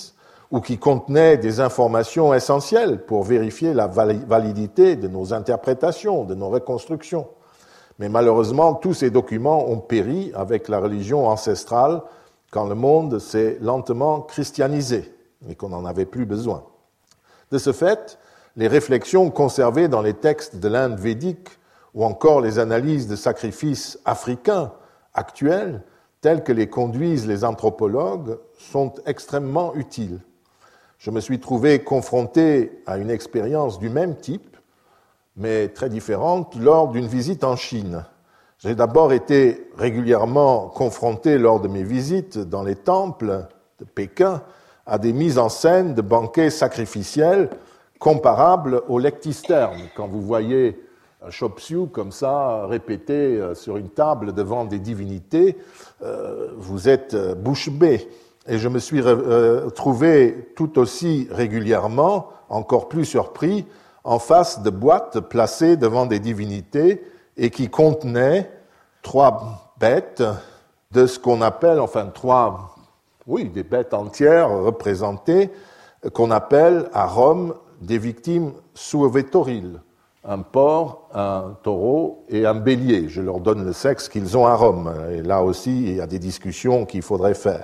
ou qui contenaient des informations essentielles pour vérifier la validité de nos interprétations, de nos reconstructions. Mais malheureusement, tous ces documents ont péri avec la religion ancestrale quand le monde s'est lentement christianisé et qu'on n'en avait plus besoin. De ce fait, les réflexions conservées dans les textes de l'Inde védique ou encore les analyses de sacrifices africains actuels, telles que les conduisent les anthropologues, sont extrêmement utiles. Je me suis trouvé confronté à une expérience du même type, mais très différente, lors d'une visite en Chine. J'ai d'abord été régulièrement confronté lors de mes visites dans les temples de Pékin à des mises en scène de banquets sacrificiels comparables au lectisterne. Quand vous voyez un chop suey comme ça, répété sur une table devant des divinités, vous êtes bouche bée. Et je me suis trouvé tout aussi régulièrement, encore plus surpris, en face de boîtes placées devant des divinités et qui contenaient 3 bêtes de ce qu'on appelle, des bêtes entières représentées, qu'on appelle à Rome des victimes suovetoriles. Un porc, un taureau et un bélier. Je leur donne le sexe qu'ils ont à Rome. Et là aussi, il y a des discussions qu'il faudrait faire.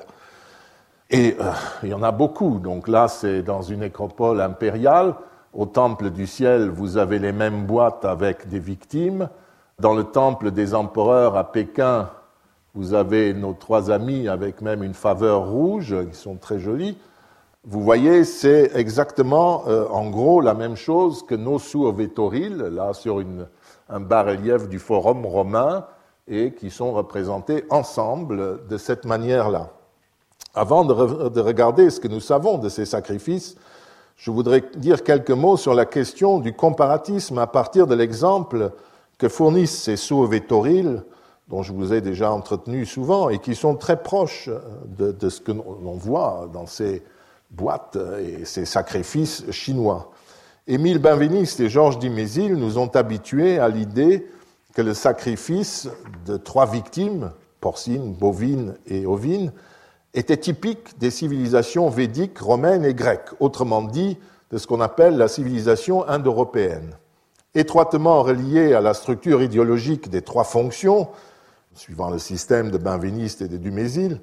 Et il y en a beaucoup. Donc là, c'est dans une nécropole impériale. Au Temple du Ciel, vous avez les mêmes boîtes avec des victimes. Dans le Temple des Empereurs à Pékin, vous avez nos 3 amis avec même une faveur rouge, qui sont très jolis. Vous voyez, c'est exactement, en gros, la même chose que nos suovetoriles, là, sur un bas-relief du Forum romain, et qui sont représentés ensemble de cette manière-là. Avant de regarder ce que nous savons de ces sacrifices, je voudrais dire quelques mots sur la question du comparatisme à partir de l'exemple que fournissent ces suovetoriles, dont je vous ai déjà entretenu souvent, et qui sont très proches de ce que l'on voit dans ces boîtes et ces sacrifices chinois. Émile Benveniste et Georges Dumézil nous ont habitués à l'idée que le sacrifice de 3 victimes, porcines, bovines et ovines, était typique des civilisations védiques, romaines et grecques, autrement dit, de ce qu'on appelle la civilisation indo-européenne. Étroitement reliée à la structure idéologique des 3 fonctions, suivant le système de Benveniste et de Dumézil,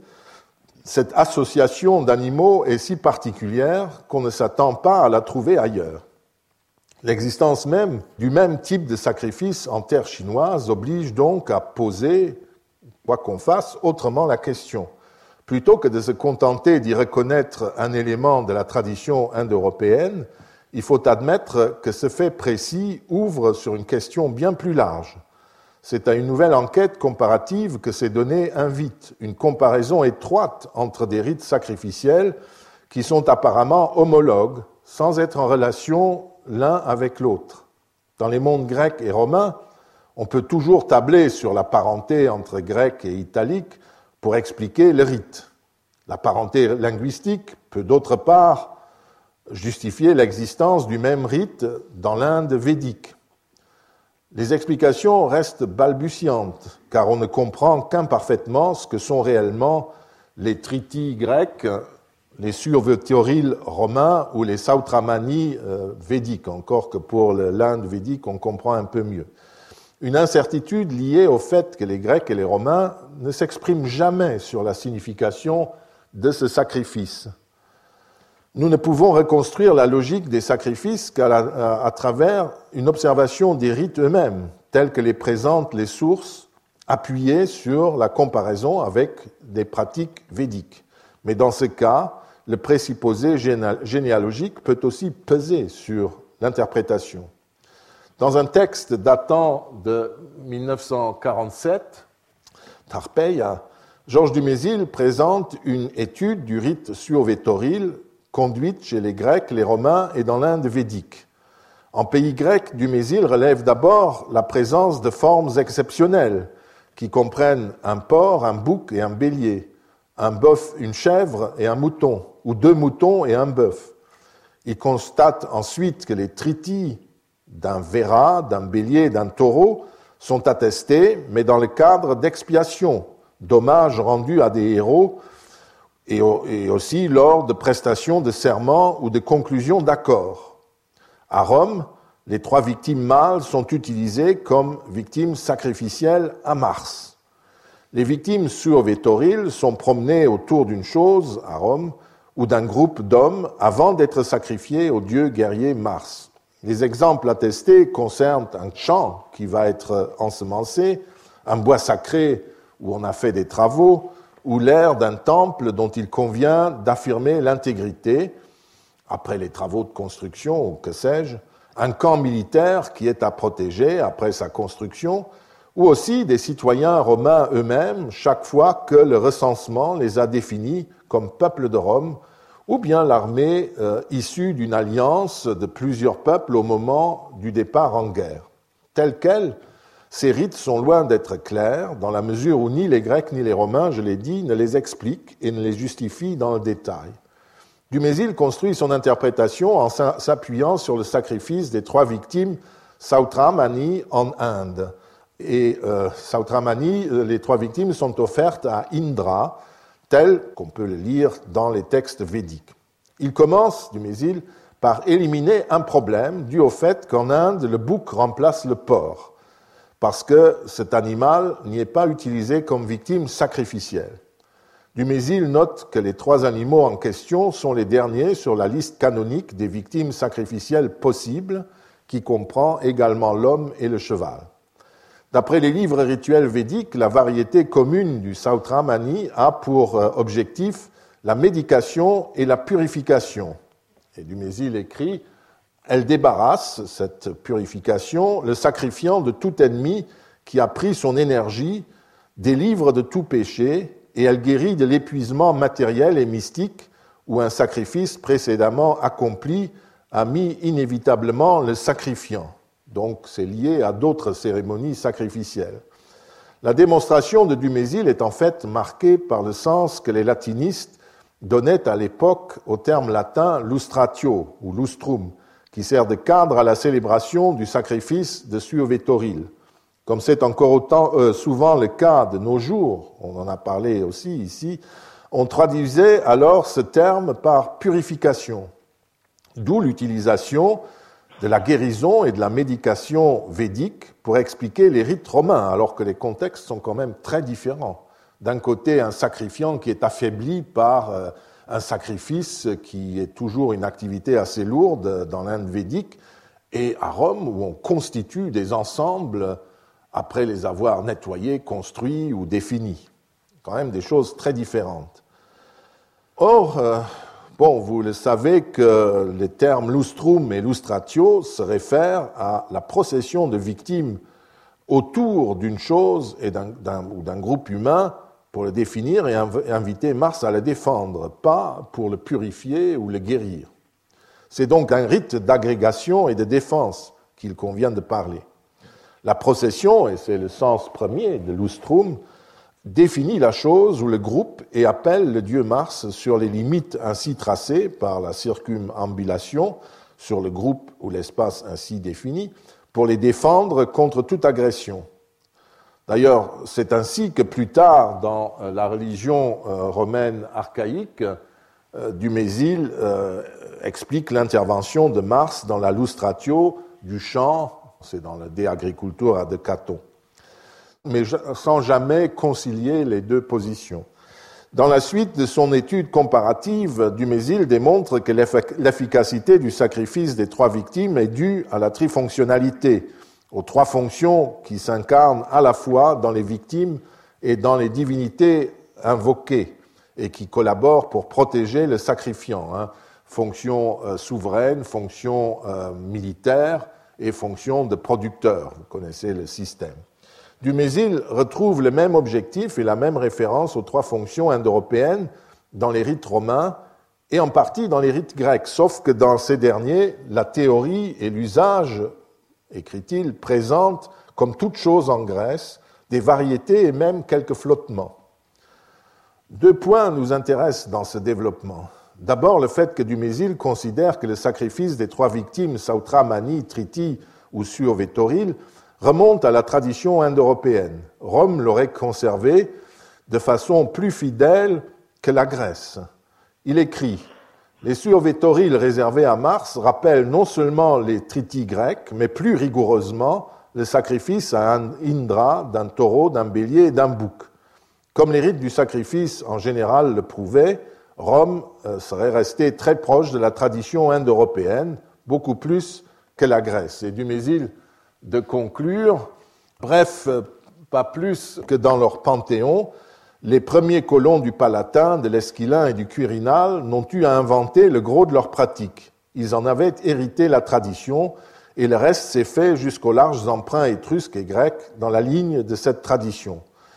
cette association d'animaux est si particulière qu'on ne s'attend pas à la trouver ailleurs. L'existence même du même type de sacrifice en terre chinoise oblige donc à poser, quoi qu'on fasse, autrement la question. Plutôt que de se contenter d'y reconnaître un élément de la tradition indo-européenne, il faut admettre que ce fait précis ouvre sur une question bien plus large. C'est à une nouvelle enquête comparative que ces données invitent, une comparaison étroite entre des rites sacrificiels qui sont apparemment homologues, sans être en relation l'un avec l'autre. Dans les mondes grecs et romains, on peut toujours tabler sur la parenté entre grec et italique pour expliquer le rite. La parenté linguistique peut d'autre part justifier l'existence du même rite dans l'Inde védique. Les explications restent balbutiantes, car on ne comprend qu'imparfaitement ce que sont réellement les tritis grecs, les suovetoriles romains ou les sautramani védiques, encore que pour l'Inde védique, on comprend un peu mieux. Une incertitude liée au fait que les Grecs et les Romains ne s'expriment jamais sur la signification de ce sacrifice. Nous ne pouvons reconstruire la logique des sacrifices qu'à travers une observation des rites eux-mêmes, tels que les présentent les sources, appuyées sur la comparaison avec des pratiques védiques. Mais dans ce cas, le présupposé généalogique peut aussi peser sur l'interprétation. Dans un texte datant de 1947, Tarpeia, Georges Dumézil présente une étude du rite suovetoril conduite chez les Grecs, les Romains et dans l'Inde védique. En pays grec, Dumézil relève d'abord la présence de formes exceptionnelles qui comprennent un porc, un bouc et un bélier, un bœuf, une chèvre et un mouton, ou 2 moutons et un bœuf. Il constate ensuite que les tritis d'un véra, d'un bélier et d'un taureau sont attestés, mais dans le cadre d'expiation, d'hommages rendus à des héros et aussi lors de prestations de serments ou de conclusions d'accords. À Rome, les 3 victimes mâles sont utilisées comme victimes sacrificielles à Mars. Les victimes suovetoriles sont promenées autour d'une chose, à Rome, ou d'un groupe d'hommes avant d'être sacrifiées au dieu guerrier Mars. Les exemples attestés concernent un champ qui va être ensemencé, un bois sacré où on a fait des travaux, ou l'aire d'un temple dont il convient d'affirmer l'intégrité, après les travaux de construction ou que sais-je, un camp militaire qui est à protéger après sa construction, ou aussi des citoyens romains eux-mêmes chaque fois que le recensement les a définis comme peuple de Rome, ou bien l'armée issue d'une alliance de plusieurs peuples au moment du départ en guerre. Tels quels, ces rites sont loin d'être clairs, dans la mesure où ni les Grecs ni les Romains, je l'ai dit, ne les expliquent et ne les justifient dans le détail. Dumézil construit son interprétation en s'appuyant sur le sacrifice des 3 victimes Sautramani en Inde. Et Sautramani, les 3 victimes sont offertes à Indra, tel qu'on peut le lire dans les textes védiques. Il commence, Dumézil, par éliminer un problème dû au fait qu'en Inde, le bouc remplace le porc, parce que cet animal n'y est pas utilisé comme victime sacrificielle. Dumézil note que les 3 animaux en question sont les derniers sur la liste canonique des victimes sacrificielles possibles, qui comprend également l'homme et le cheval. D'après les livres rituels védiques, la variété commune du Sautramani a pour objectif la médication et la purification. Et Dumézil écrit « Elle débarrasse, cette purification, le sacrifiant de tout ennemi qui a pris son énergie, délivre de tout péché, et elle guérit de l'épuisement matériel et mystique où un sacrifice précédemment accompli a mis inévitablement le sacrifiant. » Donc c'est lié à d'autres cérémonies sacrificielles. La démonstration de Dumézil est en fait marquée par le sens que les latinistes donnaient à l'époque au terme latin lustratio ou lustrum, qui sert de cadre à la célébration du sacrifice de suovetoril. Comme c'est encore souvent le cas de nos jours, on en a parlé aussi ici, on traduisait alors ce terme par purification, d'où l'utilisation de la guérison et de la médication védique pour expliquer les rites romains, alors que les contextes sont quand même très différents. D'un côté, un sacrifiant qui est affaibli par un sacrifice qui est toujours une activité assez lourde dans l'Inde védique, et à Rome, où on constitue des ensembles après les avoir nettoyés, construits ou définis. Quand même des choses très différentes. Or, vous le savez que les termes lustrum et lustratio se réfèrent à la procession de victimes autour d'une chose ou d'un groupe humain pour le définir et inviter Mars à le défendre, pas pour le purifier ou le guérir. C'est donc un rite d'agrégation et de défense qu'il convient de parler. La procession, et c'est le sens premier de lustrum, définit la chose ou le groupe et appelle le dieu Mars sur les limites ainsi tracées par la circumambulation sur le groupe ou l'espace ainsi défini pour les défendre contre toute agression. D'ailleurs, c'est ainsi que plus tard, dans la religion romaine archaïque, Dumézil explique l'intervention de Mars dans la lustratio du champ, c'est dans le De Agricultura de Caton, mais sans jamais concilier les 2 positions. Dans la suite de son étude comparative, Dumézil démontre que l'efficacité du sacrifice des 3 victimes est due à la trifonctionnalité, aux 3 fonctions qui s'incarnent à la fois dans les victimes et dans les divinités invoquées et qui collaborent pour protéger le sacrifiant. Fonction souveraine, fonction militaire et fonction de producteur. Vous connaissez le système. Dumézil retrouve le même objectif et la même référence aux 3 fonctions indo-européennes dans les rites romains et en partie dans les rites grecs, sauf que dans ces derniers, la théorie et l'usage, écrit-il, présentent, comme toute chose en Grèce, des variétés et même quelques flottements. 2 points nous intéressent dans ce développement. D'abord, le fait que Dumézil considère que le sacrifice des 3 victimes, Sautramani, Triti ou Suovetoril, remonte à la tradition indo-européenne. Rome l'aurait conservé de façon plus fidèle que la Grèce. Il écrit « Les survétoriles réservés à Mars rappellent non seulement les tritis grecs, mais plus rigoureusement le sacrifice à Indra d'un taureau, d'un bélier et d'un bouc. Comme les rites du sacrifice en général le prouvaient, Rome serait restée très proche de la tradition indo-européenne, beaucoup plus que la Grèce. » Et Dumézil de conclure « Bref, pas plus que dans leur panthéon, les premiers colons du Palatin, de l'Esquilin et du Quirinal n'ont eu à inventer le gros de leurs pratiques. Ils en avaient hérité la tradition, et le reste s'est fait jusqu'aux larges emprunts étrusques et grecs dans la ligne de cette tradition. »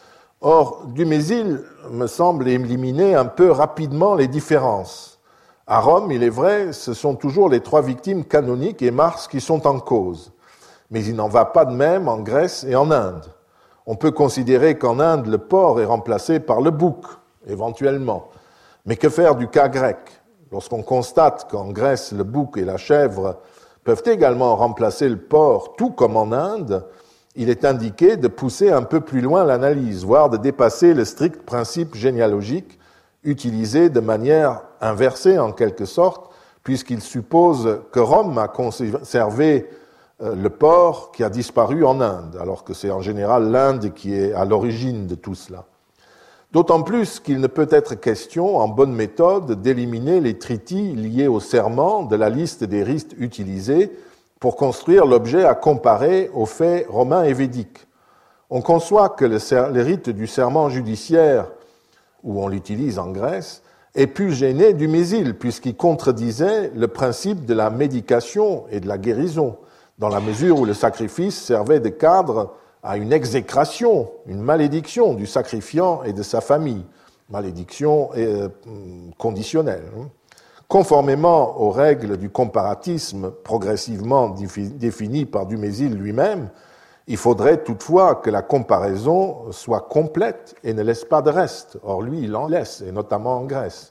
Or, Dumézil me semble éliminer un peu rapidement les différences. À Rome, il est vrai, ce sont toujours les 3 victimes canoniques et Mars qui sont en cause. Mais il n'en va pas de même en Grèce et en Inde. On peut considérer qu'en Inde, le porc est remplacé par le bouc, éventuellement. Mais que faire du cas grec ? Lorsqu'on constate qu'en Grèce, le bouc et la chèvre peuvent également remplacer le porc, tout comme en Inde, il est indiqué de pousser un peu plus loin l'analyse, voire de dépasser le strict principe généalogique utilisé de manière inversée en quelque sorte, puisqu'il suppose que Rome a conservé le porc qui a disparu en Inde, alors que c'est en général l'Inde qui est à l'origine de tout cela. D'autant plus qu'il ne peut être question, en bonne méthode, d'éliminer les tritis liés au serment de la liste des rites utilisés pour construire l'objet à comparer aux faits romains et védiques. On conçoit que le rite du serment judiciaire, où on l'utilise en Grèce, ait pu gêner Dumézil, puisqu'il contredisait le principe de la médication et de la guérison, dans la mesure où le sacrifice servait de cadre à une exécration, une malédiction du sacrifiant et de sa famille, malédiction conditionnelle. Conformément aux règles du comparatisme progressivement définies par Dumézil lui-même, il faudrait toutefois que la comparaison soit complète et ne laisse pas de reste. Or, lui, il en laisse, et notamment en Grèce.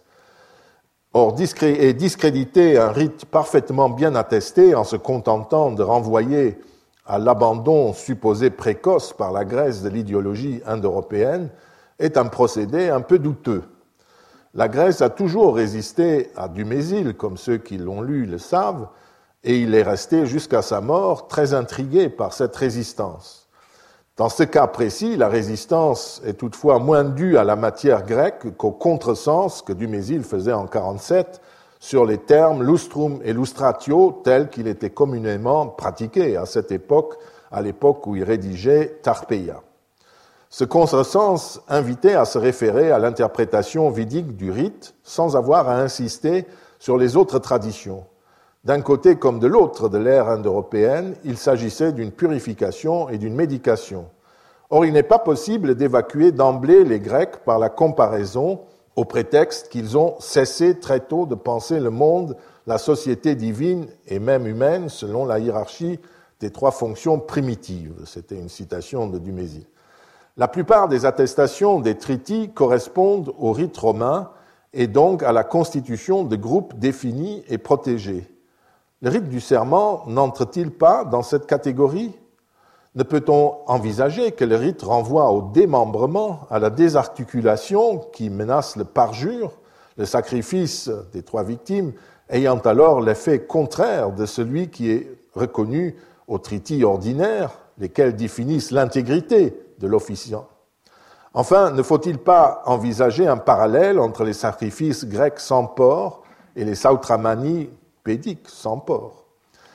Or, discréditer un rite parfaitement bien attesté en se contentant de renvoyer à l'abandon supposé précoce par la Grèce de l'idéologie indo-européenne est un procédé un peu douteux. La Grèce a toujours résisté à Dumézil, comme ceux qui l'ont lu le savent, et il est resté jusqu'à sa mort très intrigué par cette résistance. Dans ce cas précis, la résistance est toutefois moins due à la matière grecque qu'au contresens que Dumézil faisait en 1947 sur les termes lustrum et lustratio tels qu'il était communément pratiqué à cette époque, à l'époque où il rédigeait Tarpeia. Ce contresens invitait à se référer à l'interprétation védique du rite sans avoir à insister sur les autres traditions. D'un côté comme de l'autre de l'ère indo-européenne, il s'agissait d'une purification et d'une médication. Or, il n'est pas possible d'évacuer d'emblée les Grecs par la comparaison au prétexte qu'ils ont cessé très tôt de penser le monde, la société divine et même humaine selon la hiérarchie des 3 fonctions primitives. C'était une citation de Dumézil. La plupart des attestations des tritis correspondent au rite romain et donc à la constitution de groupes définis et protégés. Le rite du serment n'entre-t-il pas dans cette catégorie ? Ne peut-on envisager que le rite renvoie au démembrement, à la désarticulation qui menace le parjure, le sacrifice des 3 victimes, ayant alors l'effet contraire de celui qui est reconnu aux tritis ordinaires, lesquels définissent l'intégrité de l'officiant. Enfin, ne faut-il pas envisager un parallèle entre les sacrifices grecs sans porc et les sautramanies védiques sans porc ?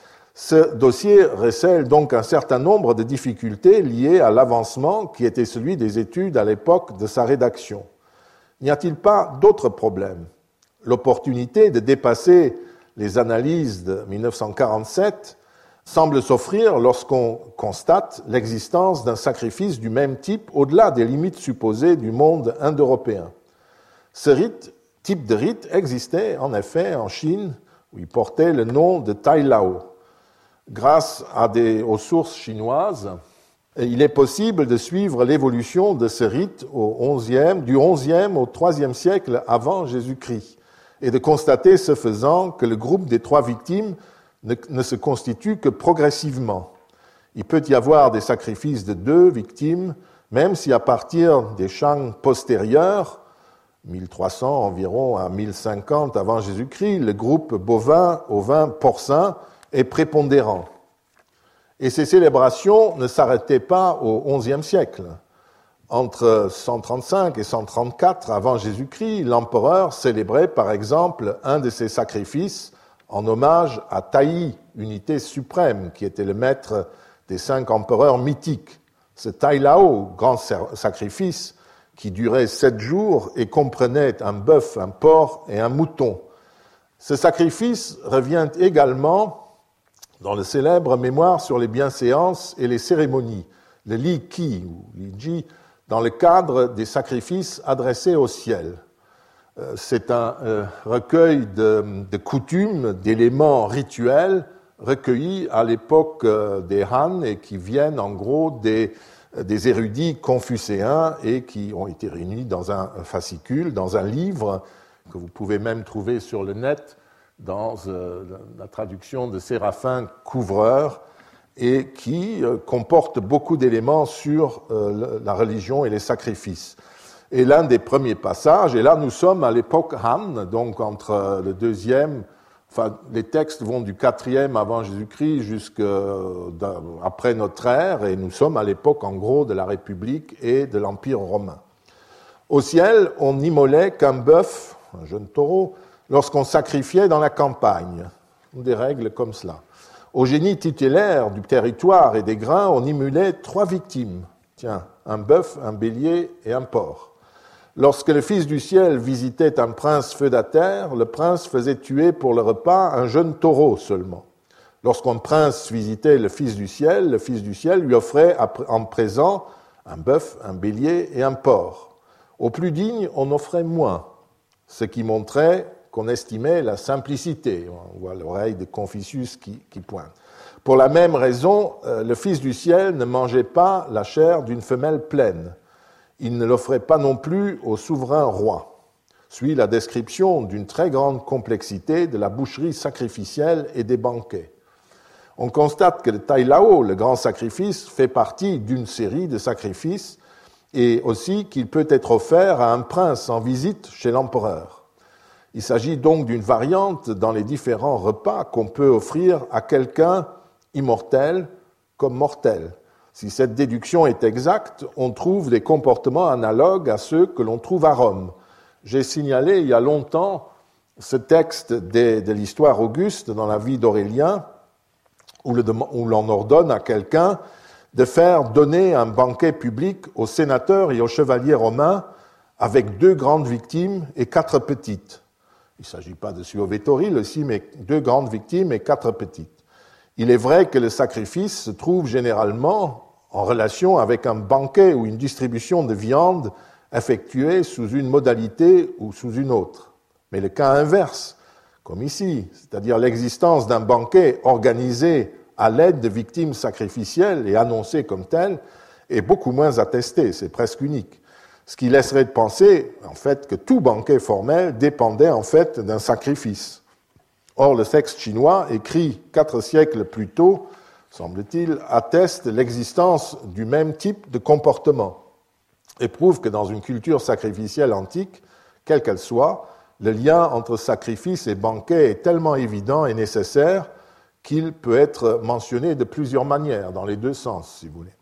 Ce dossier recèle donc un certain nombre de difficultés liées à l'avancement qui était celui des études à l'époque de sa rédaction. N'y a-t-il pas d'autres problèmes ? L'opportunité de dépasser les analyses de 1947 semble s'offrir lorsqu'on constate l'existence d'un sacrifice du même type au-delà des limites supposées du monde indo-européen. Ce type de rite existait en effet en Chine, où il portait le nom de Tai Lao. Grâce aux sources chinoises, il est possible de suivre l'évolution de ce rite du XIe au IIIe siècle avant Jésus-Christ et de constater ce faisant que le groupe des 3 victimes ne se constitue que progressivement. Il peut y avoir des sacrifices de 2 victimes, même si à partir des Shang postérieurs, 1300 environ à 1050 avant Jésus-Christ, le groupe bovin, ovin, porcin est prépondérant. Et ces célébrations ne s'arrêtaient pas au XIe siècle. Entre 135 et 134 avant Jésus-Christ, l'empereur célébrait par exemple un de ses sacrifices en hommage à Tai, unité suprême, qui était le maître des 5 empereurs mythiques. Ce Tai Lao, grand sacrifice, qui durait 7 jours et comprenait un bœuf, un porc et un mouton. Ce sacrifice revient également dans le célèbre mémoire sur les bienséances et les cérémonies, le Li Qi ou Li Ji, dans le cadre des sacrifices adressés au ciel. C'est un recueil de coutumes, d'éléments rituels recueillis à l'époque des Han et qui viennent en gros des érudits confucéens et qui ont été réunis dans un fascicule, dans un livre que vous pouvez même trouver sur le net dans la traduction de Séraphin Couvreur et qui comporte beaucoup d'éléments sur la religion et les sacrifices. Et l'un des premiers passages, et là nous sommes à l'époque Han, donc entre le deuxième, enfin les textes vont du 4e avant Jésus-Christ jusqu'après notre ère, et nous sommes à l'époque en gros de la République et de l'Empire romain. Au ciel, on n'immolait qu'un bœuf, un jeune taureau, lorsqu'on sacrifiait dans la campagne, des règles comme cela. Au génie tutélaire du territoire et des grains, on immolait 3 victimes, un bœuf, un bélier et un porc. Lorsque le Fils du ciel visitait un prince feudataire, le prince faisait tuer pour le repas un jeune taureau seulement. Lorsqu'un prince visitait le Fils du ciel lui offrait en présent un bœuf, un bélier et un porc. Aux plus dignes, on offrait moins, ce qui montrait qu'on estimait la simplicité. On voit l'oreille de Confucius qui pointe. Pour la même raison, le Fils du ciel ne mangeait pas la chair d'une femelle pleine. Il ne l'offrait pas non plus au souverain roi. Suit la description d'une très grande complexité de la boucherie sacrificielle et des banquets. On constate que le Tai Lao, le grand sacrifice, fait partie d'une série de sacrifices et aussi qu'il peut être offert à un prince en visite chez l'empereur. Il s'agit donc d'une variante dans les différents repas qu'on peut offrir à quelqu'un immortel comme mortel. Si cette déduction est exacte, on trouve des comportements analogues à ceux que l'on trouve à Rome. J'ai signalé il y a longtemps ce texte de l'histoire Auguste dans la vie d'Aurélien, où l'on ordonne à quelqu'un de faire donner un banquet public aux sénateurs et aux chevaliers romains avec 2 grandes victimes et 4 petites. Il ne s'agit pas de Suovetoril aussi, mais 2 grandes victimes et 4 petites. Il est vrai que le sacrifice se trouve généralement en relation avec un banquet ou une distribution de viande effectuée sous une modalité ou sous une autre. Mais le cas inverse, comme ici, c'est-à-dire l'existence d'un banquet organisé à l'aide de victimes sacrificielles et annoncé comme tel, est beaucoup moins attesté, c'est presque unique. Ce qui laisserait de penser, en fait, que tout banquet formel dépendait, en fait, d'un sacrifice. Or, le texte chinois, écrit 4 siècles plus tôt, semble-t-il, atteste l'existence du même type de comportement et prouve que dans une culture sacrificielle antique, quelle qu'elle soit, le lien entre sacrifice et banquet est tellement évident et nécessaire qu'il peut être mentionné de plusieurs manières, dans les 2 sens, si vous voulez.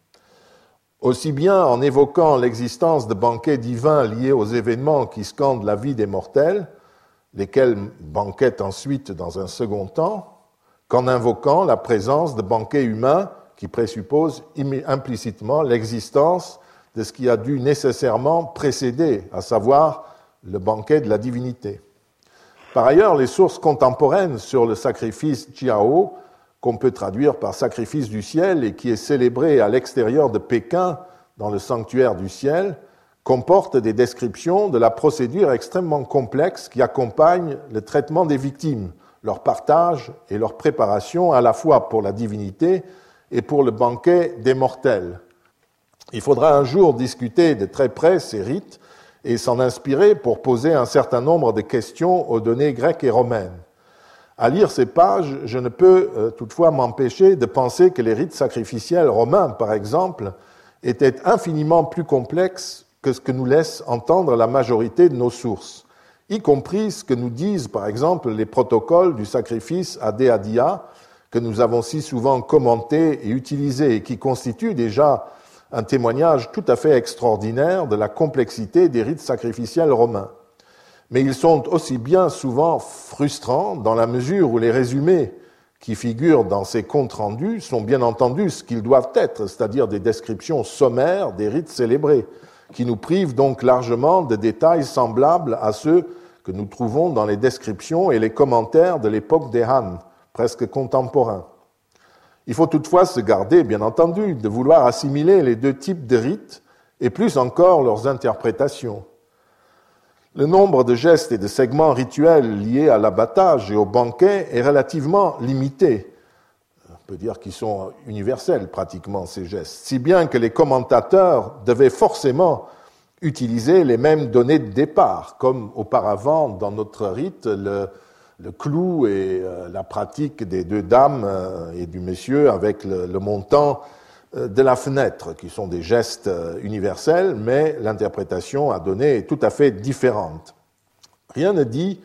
Aussi bien en évoquant l'existence de banquets divins liés aux événements qui scandent la vie des mortels, lesquels banquettent ensuite dans un second temps, qu'en invoquant la présence de banquets humains qui présupposent implicitement l'existence de ce qui a dû nécessairement précéder, à savoir le banquet de la divinité. Par ailleurs, les sources contemporaines sur le sacrifice Jiao, qu'on peut traduire par sacrifice du ciel et qui est célébré à l'extérieur de Pékin, dans le sanctuaire du ciel, comportent des descriptions de la procédure extrêmement complexe qui accompagne le traitement des victimes, leur partage et leur préparation à la fois pour la divinité et pour le banquet des mortels. Il faudra un jour discuter de très près ces rites et s'en inspirer pour poser un certain nombre de questions aux données grecques et romaines. À lire ces pages, je ne peux toutefois m'empêcher de penser que les rites sacrificiels romains, par exemple, étaient infiniment plus complexes que ce que nous laisse entendre la majorité de nos sources, y compris ce que nous disent, par exemple, les protocoles du sacrifice à Dea, que nous avons si souvent commentés et utilisés, et qui constituent déjà un témoignage tout à fait extraordinaire de la complexité des rites sacrificiels romains. Mais ils sont aussi bien souvent frustrants dans la mesure où les résumés qui figurent dans ces comptes rendus sont bien entendu ce qu'ils doivent être, c'est-à-dire des descriptions sommaires des rites célébrés, qui nous privent donc largement de détails semblables à ceux que nous trouvons dans les descriptions et les commentaires de l'époque des Han, presque contemporains. Il faut toutefois se garder, bien entendu, de vouloir assimiler les deux types de rites, et plus encore leurs interprétations. Le nombre de gestes et de segments rituels liés à l'abattage et au banquet est relativement limité. On peut dire qu'ils sont universels, pratiquement, ces gestes, si bien que les commentateurs devaient forcément utiliser les mêmes données de départ, comme auparavant dans notre rite, le clou et la pratique des deux dames et du monsieur avec le montant de la fenêtre, qui sont des gestes universels, mais l'interprétation à donner est tout à fait différente. Rien ne dit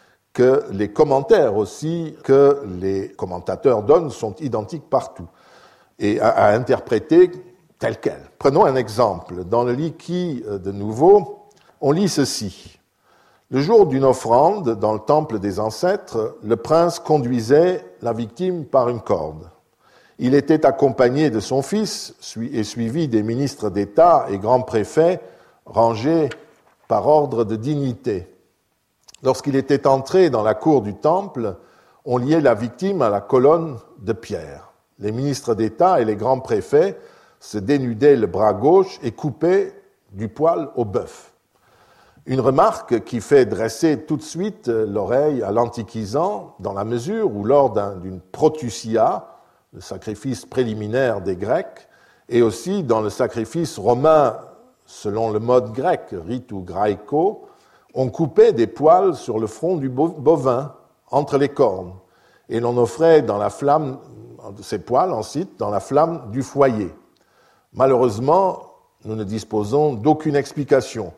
que les commentaires aussi que les commentateurs donnent sont identiques partout et à interpréter tel quel. Prenons un exemple. Dans le Likhi, de nouveau, on lit ceci. Le jour d'une offrande dans le temple des ancêtres, le prince conduisait la victime par une corde. Il était accompagné de son fils et suivi des ministres d'État et grands préfets rangés par ordre de dignité. Lorsqu'il était entré dans la cour du temple, on liait la victime à la colonne de pierre. Les ministres d'État et les grands préfets se dénudaient le bras gauche et coupaient du poil au bœuf. Une remarque qui fait dresser tout de suite l'oreille à l'antiquisant, dans la mesure où lors d'une protusia, le sacrifice préliminaire des Grecs, et aussi dans le sacrifice romain selon le mode grec, rite ou graïco, on coupait des poils sur le front du bovin, entre les cornes, et l'on offrait dans la flamme ces poils ensuite dans la flamme du foyer. Malheureusement, nous ne disposons d'aucune explication.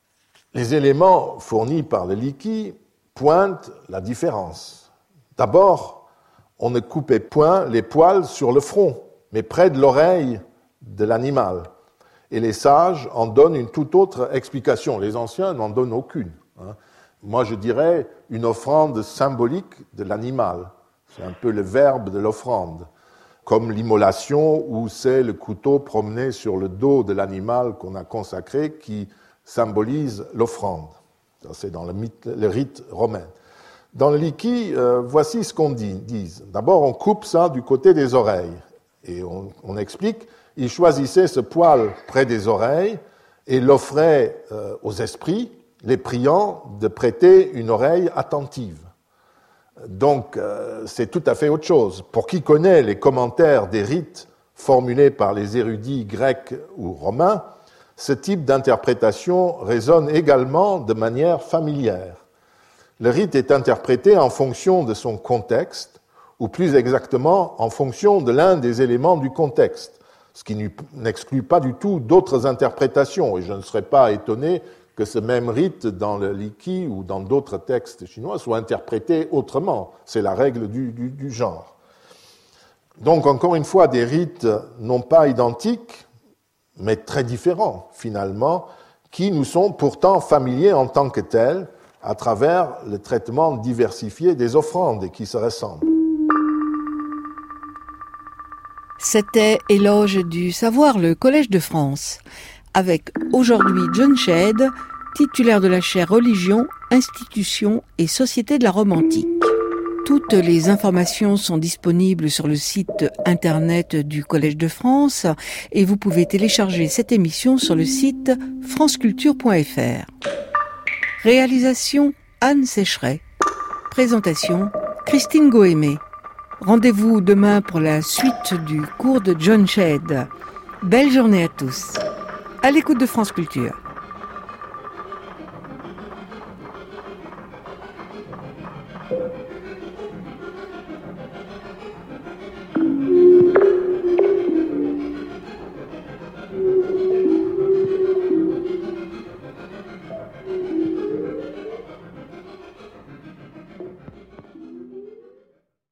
Les éléments fournis par le Likhi pointent la différence. D'abord, on ne coupait point les poils sur le front, mais près de l'oreille de l'animal. Et les sages en donnent une toute autre explication. Les anciens n'en donnent aucune. Moi, je dirais une offrande symbolique de l'animal. C'est un peu le verbe de l'offrande. Comme l'immolation, où c'est le couteau promené sur le dos de l'animal qu'on a consacré qui symbolise l'offrande. Ça, c'est dans le rite romain. Dans le Likhi, voici ce qu'on dit. D'abord, on coupe ça du côté des oreilles. Et on explique, il choisissait ce poil près des oreilles et l'offrait aux esprits, les priant de prêter une oreille attentive. Donc, c'est tout à fait autre chose. Pour qui connaît les commentaires des rites formulés par les érudits grecs ou romains, ce type d'interprétation résonne également de manière familière. Le rite est interprété en fonction de son contexte, ou plus exactement en fonction de l'un des éléments du contexte, ce qui n'exclut pas du tout d'autres interprétations, et je ne serais pas étonné que ce même rite dans le Likhi ou dans d'autres textes chinois soit interprété autrement. C'est la règle du genre. Donc, encore une fois, des rites non pas identiques, mais très différents, finalement, qui nous sont pourtant familiers en tant que tels, à travers le traitement diversifié des offrandes et qui se ressemblent. C'était Éloge du savoir, le Collège de France, avec aujourd'hui John Shedd, titulaire de la chaire Religion, Institutions et Société de la Rome antique. Toutes les informations sont disponibles sur le site internet du Collège de France et vous pouvez télécharger cette émission sur le site franceculture.fr. Réalisation Anne Sécheret. Présentation Christine Goémé. Rendez-vous demain pour la suite du cours de John Shedd. Belle journée à tous. À l'écoute de France Culture.